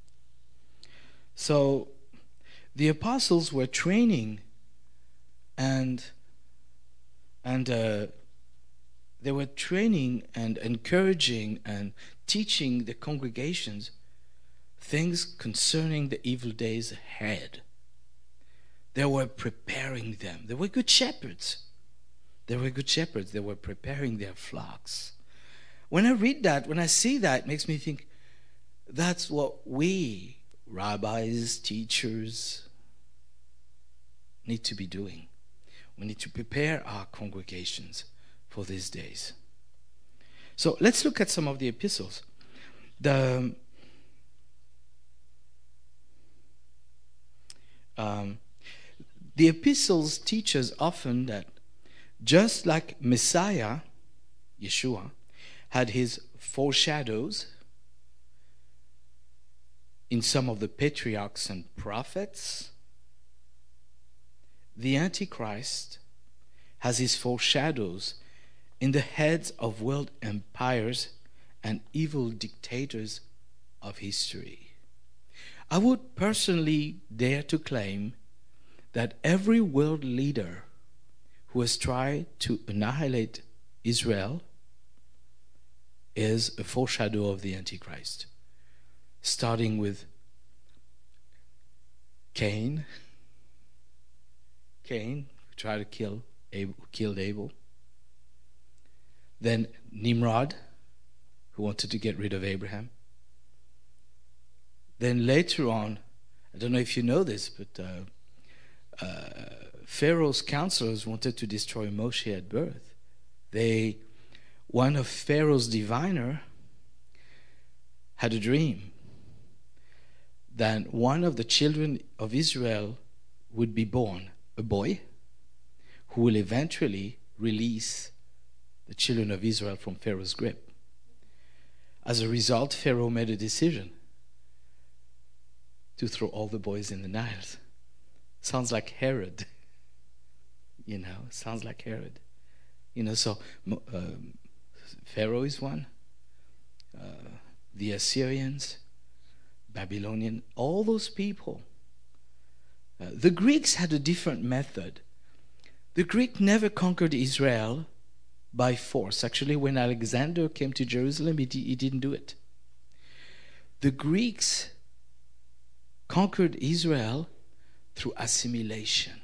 so the apostles were training and and uh, they were training and encouraging and teaching the congregations things concerning the evil days ahead. They were preparing them. They were good shepherds. They were good shepherds. They were preparing their flocks. When I read that, when I see that, it makes me think that's what we, rabbis, teachers, need to be doing. We need to prepare our congregations for these days. So let's look at some of the epistles. The um, the epistles teach us often that just like Messiah, Yeshua, had his foreshadows in some of the patriarchs and prophets, the Antichrist has his foreshadows in the heads of world empires and evil dictators of history. I would personally dare to claim that every world leader who has tried to annihilate Israel is a foreshadow of the Antichrist, starting with Cain, Cain, who tried to kill Abel, who killed Abel. Then Nimrod, who wanted to get rid of Abraham. Then later on, I don't know if you know this, but uh, uh, Pharaoh's counselors wanted to destroy Moshe at birth. They, one of Pharaoh's diviner had a dream that one of the children of Israel would be born, a boy, who will eventually release the children of Israel from Pharaoh's grip. As a result, Pharaoh made a decision to throw all the boys in the Nile. Sounds like Herod. You know, sounds like Herod. You know, so um, Pharaoh is one. Uh, the Assyrians, Babylonian, all those people. Uh, the Greeks had a different method. The Greek never conquered Israel by force. Actually, when Alexander came to Jerusalem, he, he didn't do it. The Greeks conquered Israel through assimilation.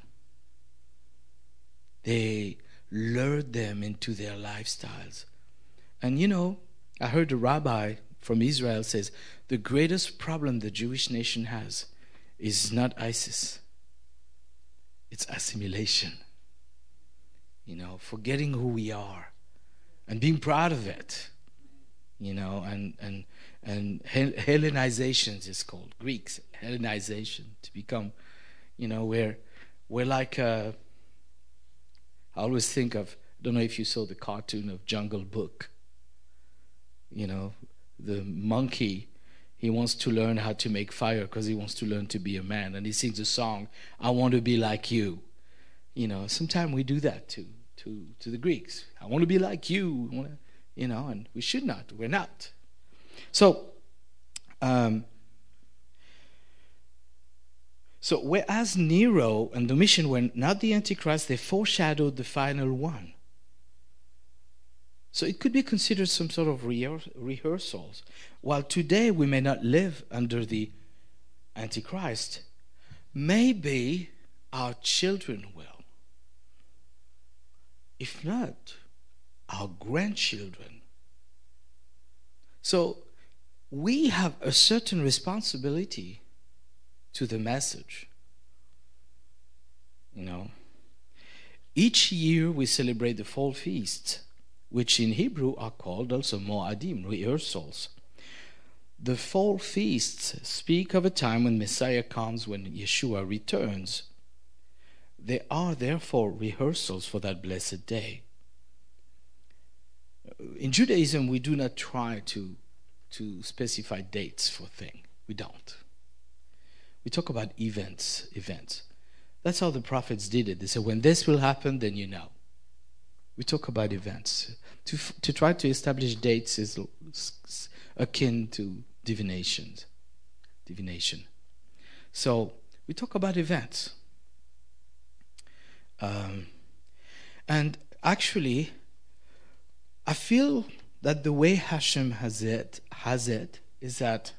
They lured them into their lifestyles. And you know, I heard a rabbi from Israel says, the greatest problem the Jewish nation has is not ISIS. It's assimilation. You know, forgetting who we are and being proud of it. You know, and and and Hellenizations is called, Greeks, Hellenization, to become, you know, we're, we're like, uh, I always think of, I don't know if you saw the cartoon of Jungle Book. You know, the monkey, he wants to learn how to make fire because he wants to learn to be a man. And he sings a song, I want to be like you. You know, sometimes we do that to, to, to the Greeks. I want to be like you. I wanna, you know, and we should not. We're not. So, um, so whereas Nero and Domitian were not the Antichrist, they foreshadowed the final one. So it could be considered some sort of rehearsals. While today we may not live under the Antichrist, maybe our children will. If not, our grandchildren. So we have a certain responsibility to the message. You know, each year we celebrate the fall feasts, which in Hebrew are called also Moadim, rehearsals. The fall feasts speak of a time when Messiah comes, when Yeshua returns. They are therefore rehearsals for that blessed day. In Judaism, we do not try to, to specify dates for things. We don't. We talk about events, events. That's how the prophets did it. They said, when this will happen, then you know. We talk about events. To, to try to establish dates is akin to divination. Divination. So we talk about events. Um, and actually, I feel that the way Hashem has it, has it is that,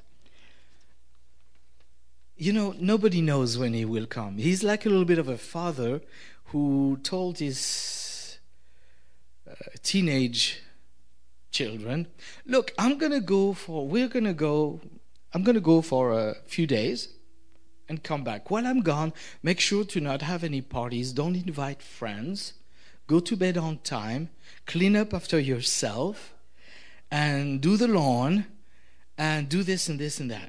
you know, nobody knows when he will come. He's like a little bit of a father who told his uh, teenage children, look, I'm going to go for, we're going to go, I'm going to go for a few days and come back. While I'm gone, make sure to not have any parties. Don't invite friends. Go to bed on time. Clean up after yourself. And do the lawn. And do this and this and that.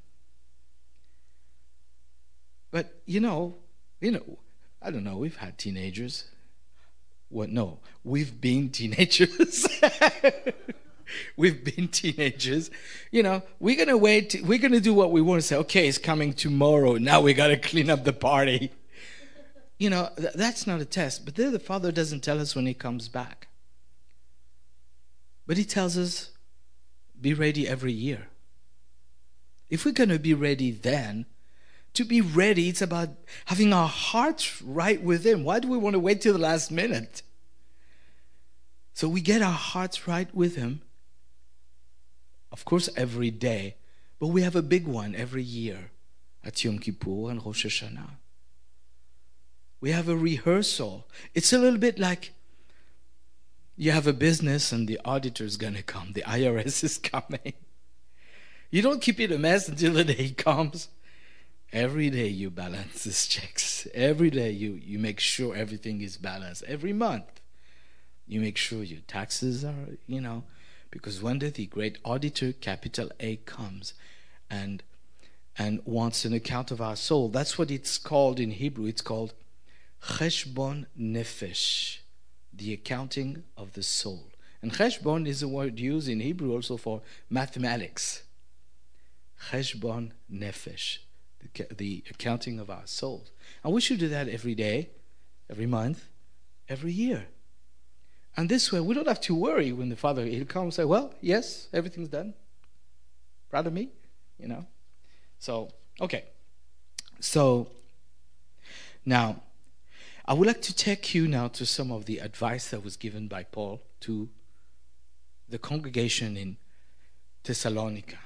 But, you know, you know, I don't know, we've had teenagers. What? No, we've been teenagers. We've been teenagers. You know, we're going to wait. We're going to do what we want to say. Okay, it's coming tomorrow. Now we got to clean up the party. You know, th- that's not a test. But there the Father doesn't tell us when he comes back. But he tells us, be ready every year. If we're going to be ready then, to be ready, it's about having our hearts right with him. Why do we want to wait till the last minute? So we get our hearts right with him. Of course, every day. But we have a big one every year at Yom Kippur and Rosh Hashanah. We have a rehearsal. It's a little bit like you have a business and the auditor's going to come. The I R S is coming. You don't keep it a mess until the day he comes. Every day you balance these checks. Every day you, you make sure everything is balanced. Every month you make sure your taxes are, you know, because one day the great auditor, capital A, comes and and wants an account of our soul. That's what it's called in Hebrew. It's called Cheshbon Nefesh, the accounting of the soul. And Cheshbon is a word used in Hebrew also for mathematics. Cheshbon Nefesh, the, the accounting of our souls. And we should do that every day, every month, every year. And this way, we don't have to worry when the Father, he'll come and say, well, yes, everything's done. Proud of me, you know. So, okay. So, now, I would like to take you now to some of the advice that was given by Paul to the congregation in Thessalonica.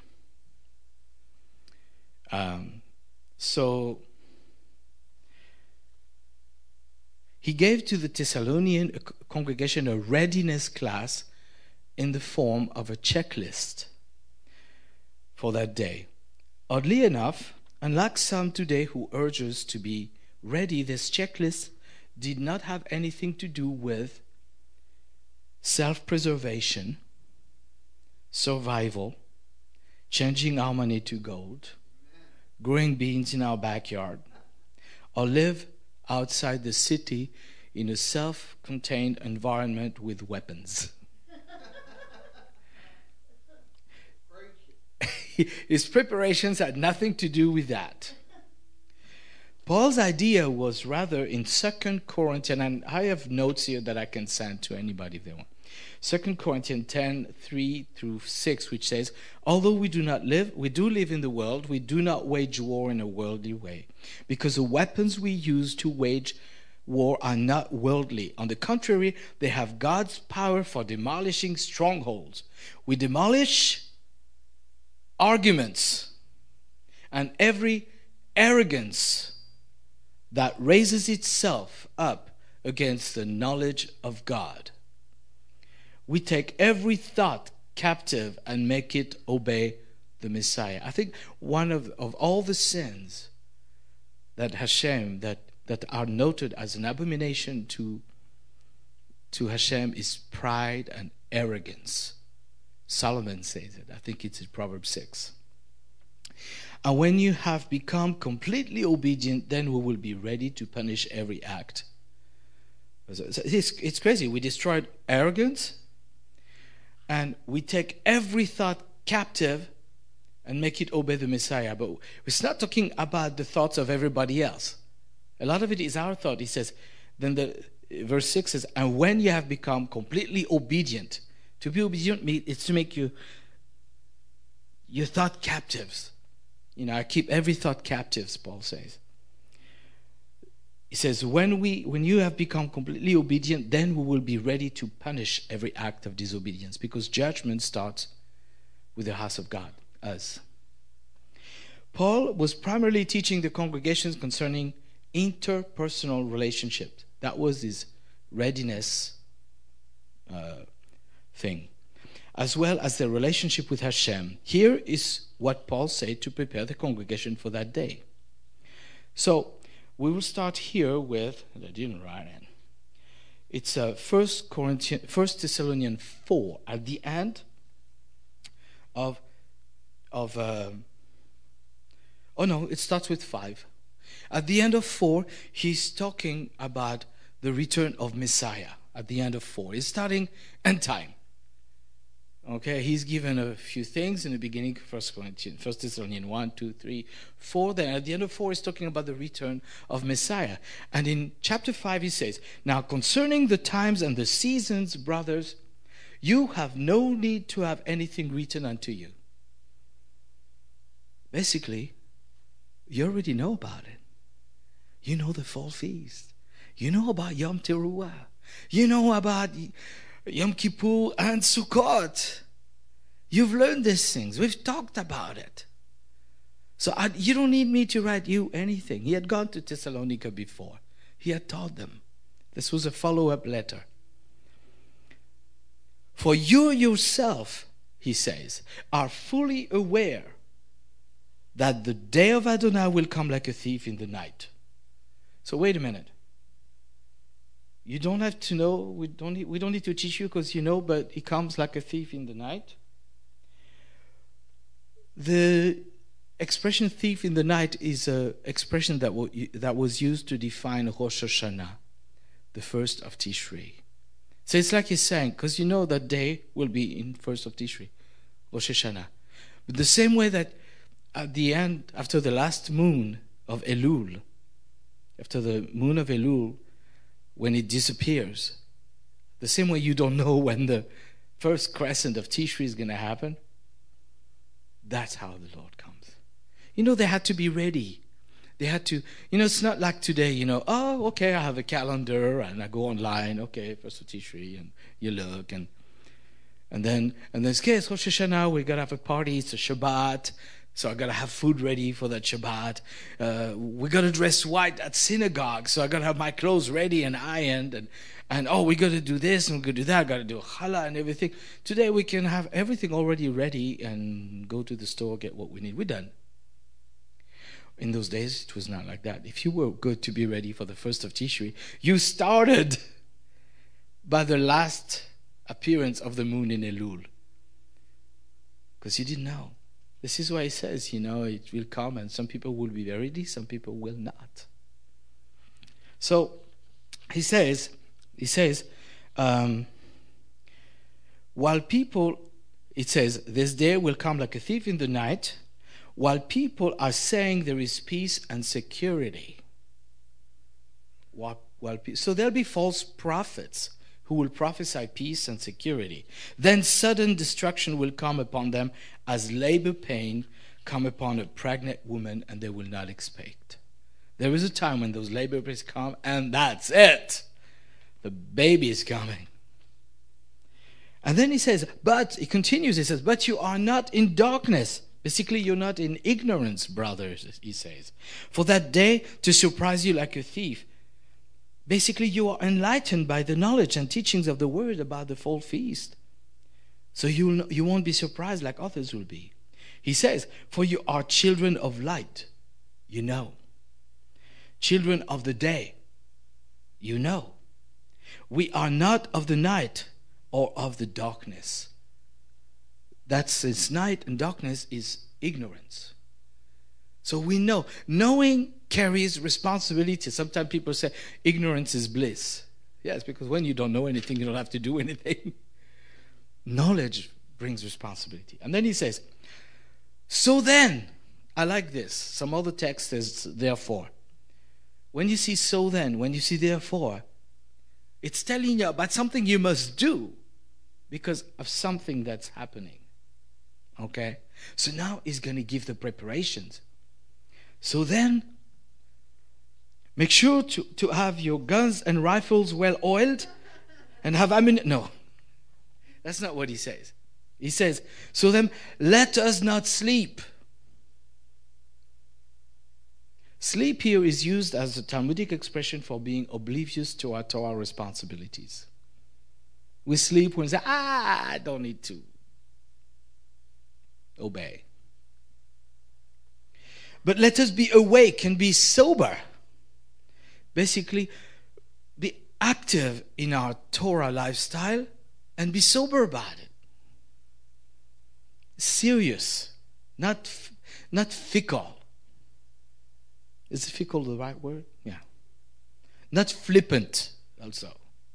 Um, so, he gave to the Thessalonian congregation a readiness class in the form of a checklist for that day. Oddly enough, unlike some today who urge us to be ready, this checklist did not have anything to do with self-preservation, survival, changing our money to gold, growing beans in our backyard, or live outside the city in a self-contained environment with weapons. His preparations had nothing to do with that. Paul's idea was rather in Second Corinthians, and I have notes here that I can send to anybody if they want. Second Corinthians ten, three through six, which says, although we do not live, we do live in the world, we do not wage war in a worldly way, because the weapons we use to wage war are not worldly. On the contrary, they have God's power for demolishing strongholds. We demolish arguments and every arrogance that raises itself up against the knowledge of God. We take every thought captive and make it obey the Messiah. I think one of, of all the sins that Hashem, that, that are noted as an abomination to, to Hashem is pride and arrogance. Solomon says it. I think it's in Proverbs six. And when you have become completely obedient, then we will be ready to punish every act. It's, it's crazy. We destroyed arrogance, and we take every thought captive and make it obey the Messiah. But it's not talking about the thoughts of everybody else. A lot of it is our thought. He says, then the verse six says, and when you have become completely obedient. To be obedient is to make you your thought captives. You know, I keep every thought captives, Paul says. He says, when we, when you have become completely obedient, then we will be ready to punish every act of disobedience, because judgment starts with the house of God, us. Paul was primarily teaching the congregations concerning interpersonal relationships. That was his readiness uh, thing, as well as the relationship with Hashem. Here is what Paul said to prepare the congregation for that day. So we will start here with, I didn't write it. It's uh, First Corinthians, First Thessalonians four, at the end of of. Uh, oh no, it starts with five. At the end of four, he's talking about the return of Messiah. At the end of four, he's starting end time. Okay, he's given a few things in the beginning, First Corinthians, First Thessalonians one, two, three, four. Then at the end of four, he's talking about the return of Messiah. And in chapter five, he says, now concerning the times and the seasons, brothers, you have no need to have anything written unto you. Basically, you already know about it. You know the fall feast. You know about Yom Teruah. You know about Yom Kippur and Sukkot. You've learned these things. We've talked about it. So I, you don't need me to write you anything. He had gone to Thessalonica before. He had taught them. This was a follow-up letter. For you yourself, he says, are fully aware that the day of Adonai will come like a thief in the night. So wait a minute. You don't have to know, we don't need, we don't need to teach you because you know, but he comes like a thief in the night. The expression thief in the night is an expression that, w- that was used to define Rosh Hashanah, the first of Tishrei. So it's like he's saying, because you know that day will be in first of Tishrei, Rosh Hashanah. But the same way that at the end, after the last moon of Elul, after the moon of Elul, when it disappears, the same way you don't know when the first crescent of Tishri is going to happen, that's how the Lord comes. You know, they had to be ready. They had to, you know, it's not like today, you know, oh, okay, I have a calendar and I go online, okay, first of Tishri, and you look, and and then, and then, okay, it's Rosh Hashanah, we got to have a party, it's a Shabbat, so I got to have food ready for that Shabbat. Uh, we got to dress white at synagogue, so I got to have my clothes ready and ironed. And, and oh, we got to do this and we got to do that. Got to do challah and everything. Today we can have everything already ready and go to the store, get what we need. We're done. In those days, it was not like that. If you were good to be ready for the first of Tishri, you started by the last appearance of the moon in Elul, because you didn't know. This is why he says, you know, it will come and some people will be ready, some people will not. So he says, he says, um, while people, it says, this day will come like a thief in the night, while people are saying there is peace and security. While, while, so there'll be false prophets who will prophesy peace and security. Then sudden destruction will come upon them as labor pain come upon a pregnant woman, and they will not expect. There is a time when those labor pains come, and that's it. The baby is coming. And then he says, but, he continues, he says, but you are not in darkness. Basically, you're not in ignorance, brothers, he says. For that day to surprise you like a thief. Basically, you are enlightened by the knowledge and teachings of the word about the fall feast. So you you won't be surprised like others will be. He says, for you are children of light, you know. Children of the day, you know. We are not of the night or of the darkness. That's it's night, and darkness is ignorance. So we know. Knowing carries responsibility. Sometimes people say ignorance is bliss. Yes, because when you don't know anything, you don't have to do anything. Knowledge brings responsibility. And then he says, so then, I like this. Some other text says, therefore. when you see so then, when you see therefore, it's telling you about something you must do because of something that's happening. Okay? So now he's going to give the preparations. So then, make sure to, to have your guns and rifles well oiled and have ammunition. No, that's not what he says. He says, so then let us not sleep. Sleep here is used as a Talmudic expression for being oblivious to our Torah responsibilities. We sleep when we say, ah, I don't need to obey. But let us be awake and be sober. Basically, be active in our Torah lifestyle and be sober about it. Serious, not not fickle. Is fickle the right word? Yeah. Not flippant also.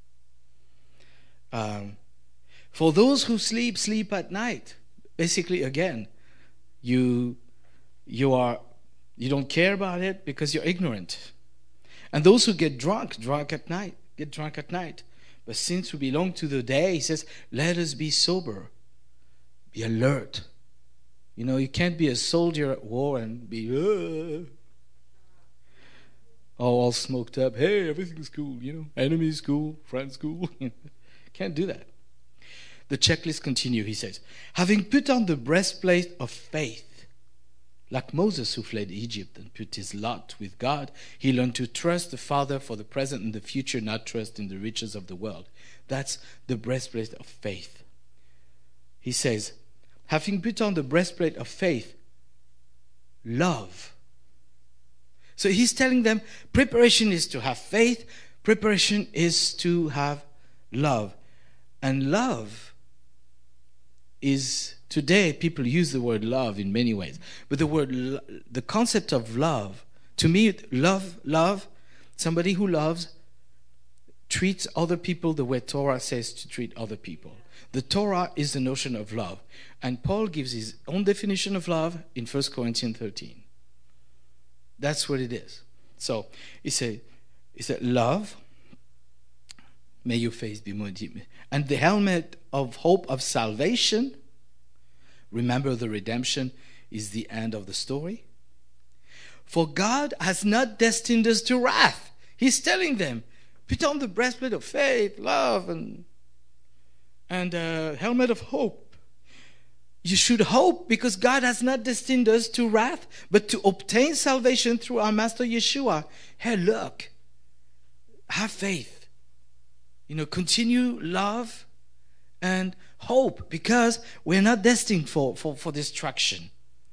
Um, for those who sleep, sleep at night. Basically, again, you you are you don't care about it because you're ignorant. And those who get drunk, drunk at night, get drunk at night. But since we belong to the day, he says, let us be sober. Be alert. You know, you can't be a soldier at war and be uh, oh, all smoked up. Hey, everything's cool, you know. Enemy's cool, friends cool. Can't do that. The checklist continue, he says. Having put on the breastplate of faith, like Moses who fled Egypt and put his lot with God, he learned to trust the Father for the present and the future, not trust in the riches of the world. That's the breastplate of faith. He says, having put on the breastplate of faith, love. So he's telling them preparation is to have faith, preparation is to have love. And love is, today people use the word love in many ways, but the word, the concept of love, to me, love, love, somebody who loves treats other people the way Torah says to treat other people. The Torah is the notion of love. And Paul gives his own definition of love in First Corinthians thirteen. That's what it is. So he said, he said, love, may your faith be more deep. And the helmet of hope of salvation, remember the redemption is the end of the story. For God has not destined us to wrath. He's telling them, put on the breastplate of faith, love, and and uh, helmet of hope. You should hope because God has not destined us to wrath, but to obtain salvation through our Master Yeshua. Hey, look, have faith. You know, continue love and hope because we're not destined for, for, for destruction.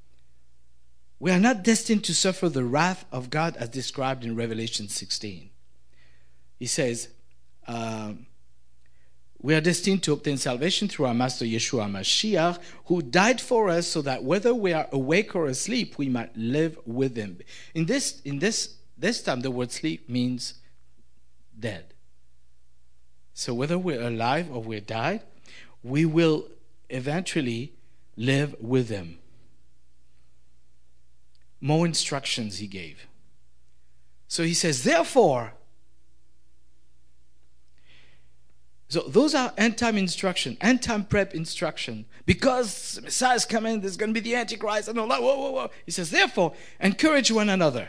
We are not destined to suffer the wrath of God as described in Revelation sixteen. He says, um, we are destined to obtain salvation through our Master Yeshua Mashiach, who died for us so that whether we are awake or asleep, we might live with him. In this, in this, this time, the word sleep means dead. So whether we're alive or we're died, we will eventually live with him. More instructions he gave. So he says, therefore, so those are end-time instruction, end-time prep instruction. Because Messiah is coming, there's going to be the Antichrist and all that. Whoa, whoa, whoa. He says, therefore, encourage one another.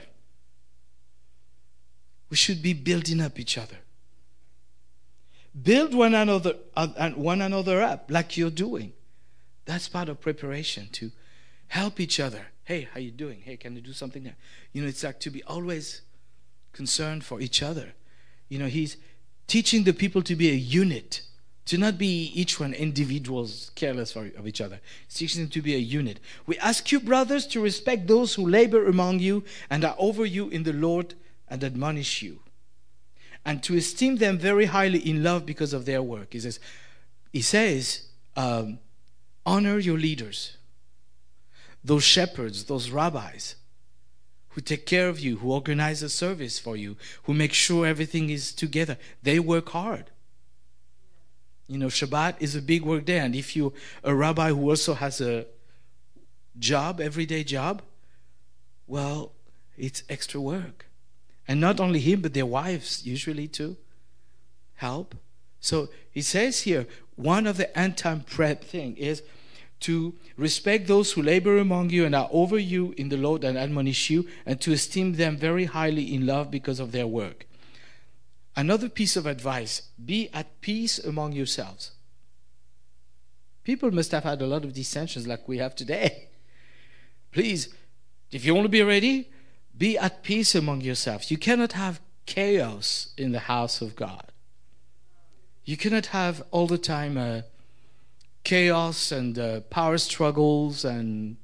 We should be building up each other. Build one another and one another up like you're doing. That's part of preparation, to help each other. Hey, how you doing? Hey, can you do something there? You know, it's like to be always concerned for each other. You know, he's teaching the people to be a unit, to not be each one individuals careless of each other. He's teaching them to be a unit. We ask you, brothers, to respect those who labor among you and are over you in the Lord and admonish you, and to esteem them very highly in love because of their work. He says, he says, um, honor your leaders, those shepherds, those rabbis who take care of you, who organize a service for you, who make sure everything is together. They work hard. You know, Shabbat is a big work day. And if you're a rabbi who also has a job, everyday job, well, it's extra work. And not only him, but their wives usually too help. So he says here, one of the end-time prep thing is to respect those who labor among you and are over you in the Lord and admonish you, and to esteem them very highly in love because of their work. Another piece of advice, be at peace among yourselves. People must have had a lot of dissensions like we have today. Please, if you want to be ready, be at peace among yourselves. You cannot have chaos in the house of God. You cannot have all the time uh, chaos and uh, power struggles, and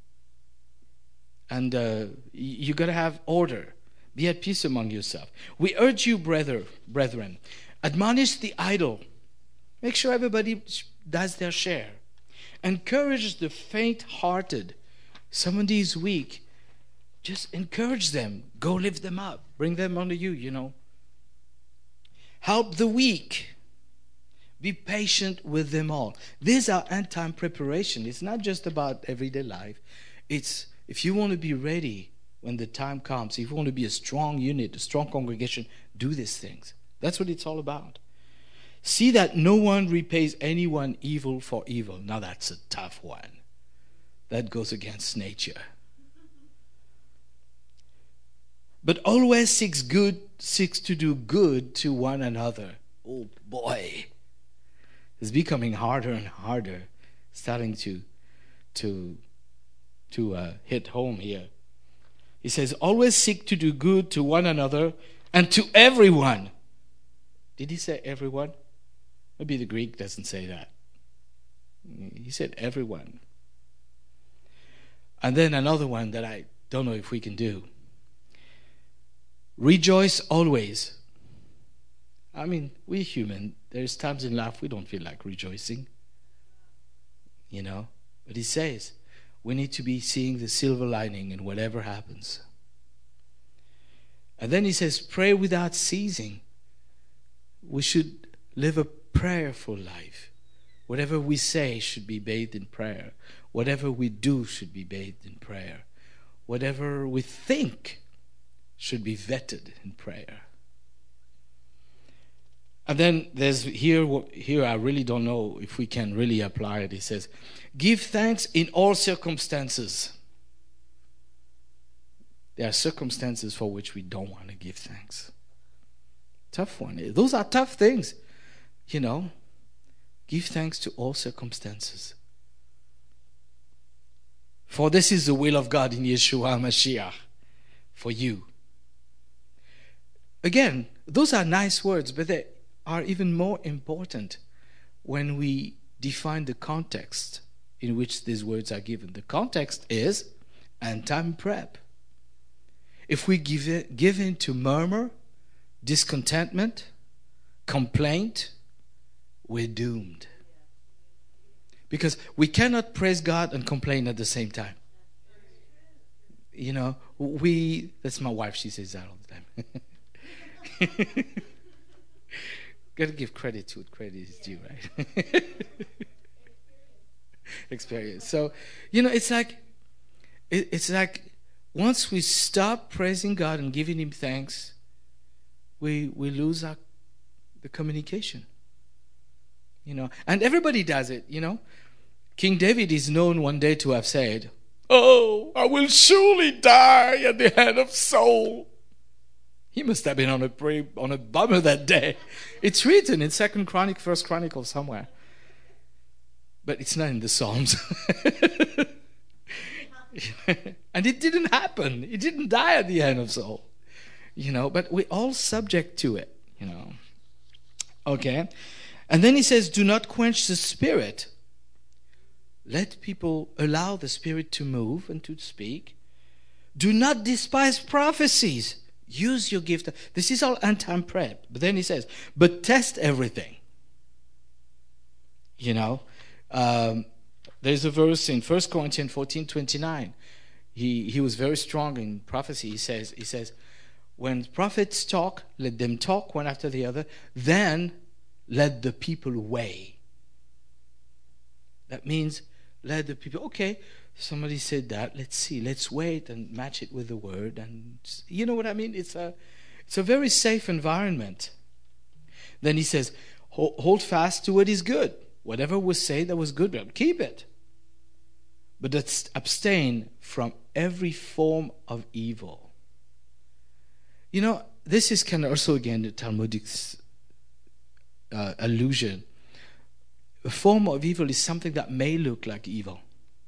and uh, you got to have order. Be at peace among yourselves. We urge you, brother, brethren, admonish the idle. Make sure everybody does their share. Encourage the faint-hearted. Somebody is weak. Just encourage them. Go lift them up. Bring them under you, you know. Help the weak. Be patient with them all. These are end-time preparation. It's not just about everyday life. It's if you want to be ready when the time comes, if you want to be a strong unit, a strong congregation, do these things. That's what it's all about. See that no one repays anyone evil for evil. Now that's a tough one. That goes against nature. But always seeks good, seeks to do good to one another. Oh boy. It's becoming harder and harder, starting to to to uh, hit home here. He says, always seek to do good to one another and to everyone. Did he say everyone? Maybe the Greek doesn't say that. He said everyone. And then another one that I don't know if we can do. Rejoice always. I mean, we're human. There's times in life we don't feel like rejoicing. You know? But he says, we need to be seeing the silver lining in whatever happens. And then he says, pray without ceasing. We should live a prayerful life. Whatever we say should be bathed in prayer. Whatever we do should be bathed in prayer. Whatever we think should be vetted in prayer. And then there's here, here I really don't know if we can really apply it. He says, give thanks in all circumstances. There are circumstances for which we don't want to give thanks. Tough one. Those are tough things. You know, give thanks to all circumstances. For this is the will of God in Yeshua HaMashiach for you. Again, those are nice words, but they are even more important when we define the context in which these words are given. The context is end-time prep. If we give, it, give in to murmur, discontentment, complaint, we're doomed. Because we cannot praise God and complain at the same time. You know, we, that's my wife, she says that all the time. Got to give credit to what credit is due, right? Experience. So, you know, it's like, it, it's like once we stop praising God and giving Him thanks, we we lose our the communication. You know, and everybody does it. You know, King David is known one day to have said, "Oh, I will surely die at the hand of Saul." He must have been on a pretty, on a bummer that day. It's written in Second Chronicle, First Chronicle somewhere, but it's not in the Psalms. And it didn't happen. He didn't die at the hand of Saul. You know, but we're all subject to it. You know. Okay, and then he says, "Do not quench the spirit. Let people allow the Spirit to move and to speak. Do not despise prophecies." Use your gift. This is all end-time prep. But then he says, but test everything. You know, um, there's a verse in First Corinthians fourteen twenty-nine. He he was very strong in prophecy. He says, he says, when prophets talk, let them talk one after the other. Then let the people weigh. That means let the people, okay, somebody said that. Let's see. Let's wait and match it with the word. And you know what I mean? It's a, it's a very safe environment. Then he says, hold fast to what is good. Whatever was said that was good, keep it. But abstain from every form of evil. You know, this is kind of also again the Talmudic uh, allusion. A form of evil is something that may look like evil,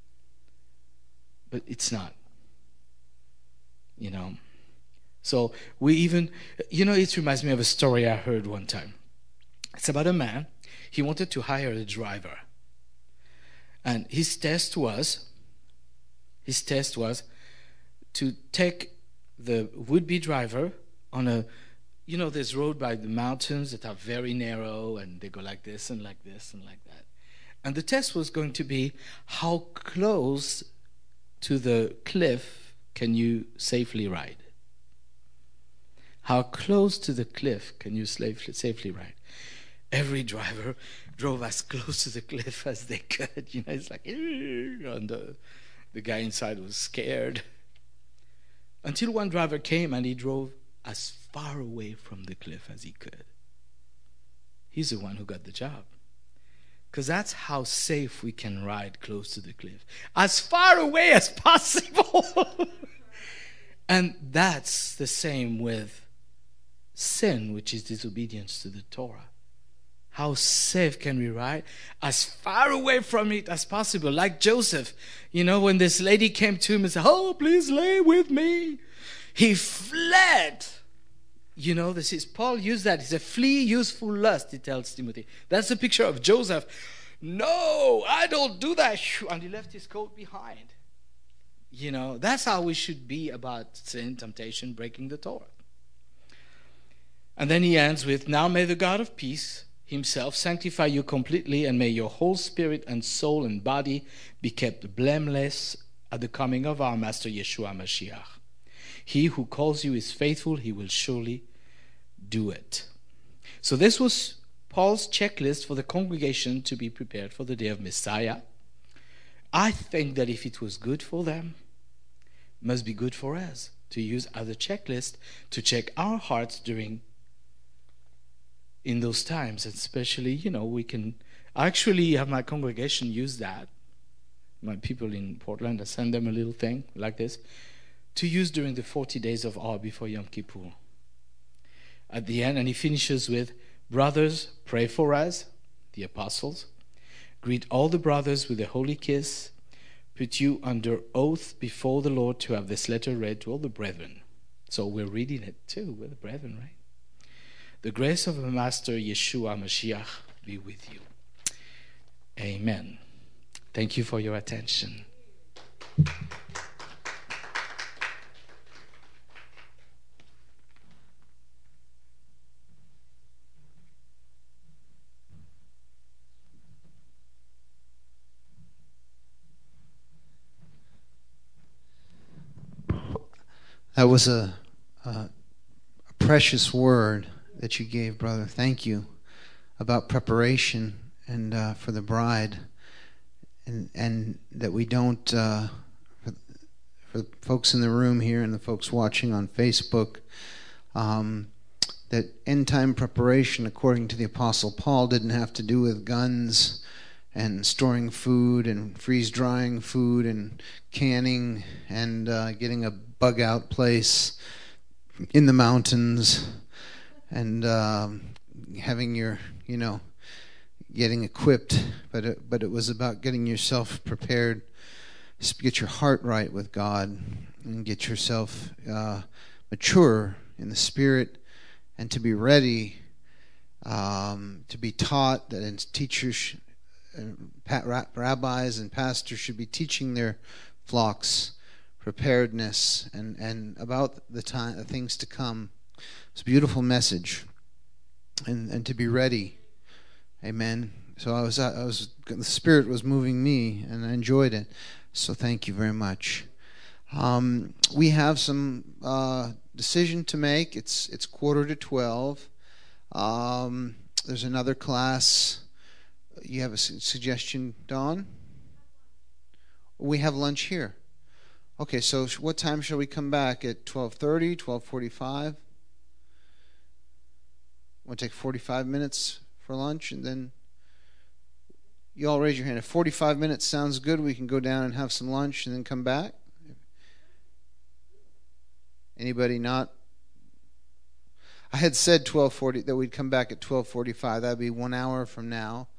but it's not. You know. So we even, you know, it reminds me of a story I heard one time. It's about a man. He wanted to hire a driver. And his test was, his test was to take the would-be driver on a, you know, this road by the mountains that are very narrow and they go like this and like this and like that. And the test was going to be how close to the cliff can you safely ride? How close to the cliff can you safely ride? Every driver drove as close to the cliff as they could. You know, it's like, and the, the guy inside was scared. Until one driver came and he drove as far away from the cliff as he could. He's the one who got the job. Because that's how safe we can ride close to the cliff. As far away as possible. And that's the same with sin, which is disobedience to the Torah. How safe can we ride? As far away from it as possible. Like Joseph, you know, when this lady came to him and said, oh, please lay with me. He fled. You know, this is, Paul used that. He said, flee youthful lust, he tells Timothy. That's a picture of Joseph. No, I don't do that. And he left his coat behind. You know, that's how we should be about sin, temptation, breaking the Torah. And then he ends with, now may the God of peace himself sanctify you completely, and may your whole spirit and soul and body be kept blameless at the coming of our Master Yeshua Mashiach. He who calls you is faithful, he will surely do it. So this was Paul's checklist for the congregation to be prepared for the day of Messiah. I think that if it was good for them, it must be good for us to use as a checklist to check our hearts during in those times. Especially, you know, we can actually have my congregation use that. My people in Portland, I send them a little thing like this to use during the forty days of awe before Yom Kippur. At the end, and he finishes with, brothers, pray for us, the apostles. Greet all the brothers with a holy kiss. Put you under oath before the Lord to have this letter read to all the brethren. So we're reading it too with the brethren, right? The grace of our Master Yeshua Mashiach be with you. Amen. Thank you for your attention. That was a, a, a precious word that you gave, brother. Thank you, about preparation and uh, for the bride, and and that we don't, uh, for, for the folks in the room here and the folks watching on Facebook, um, that end time preparation, according to the Apostle Paul, didn't have to do with guns and storing food and freeze drying food and canning and uh, getting a bug out place in the mountains and um, having your, you know, getting equipped, but it, but it was about getting yourself prepared, get your heart right with God, and get yourself uh, mature in the Spirit, and to be ready um, to be taught. That teachers, uh, rabbis, and pastors should be teaching their flocks preparedness and, and about the time, the things to come. It's a beautiful message, and and to be ready. Amen. So I was I was the Spirit was moving me, and I enjoyed it. So thank you very much. Um, we have some uh, decision to make. It's it's quarter to twelve. Um, there's another class. You have a su- suggestion, Dawn? We have lunch here. Okay, so what time shall we come back? At twelve thirty, twelve forty-five? Want to take forty-five minutes for lunch, and then you all raise your hand. If forty-five minutes sounds good, we can go down and have some lunch and then come back. Anybody not? I had said twelve forty that we'd come back at twelve forty-five. That'd be one hour from now.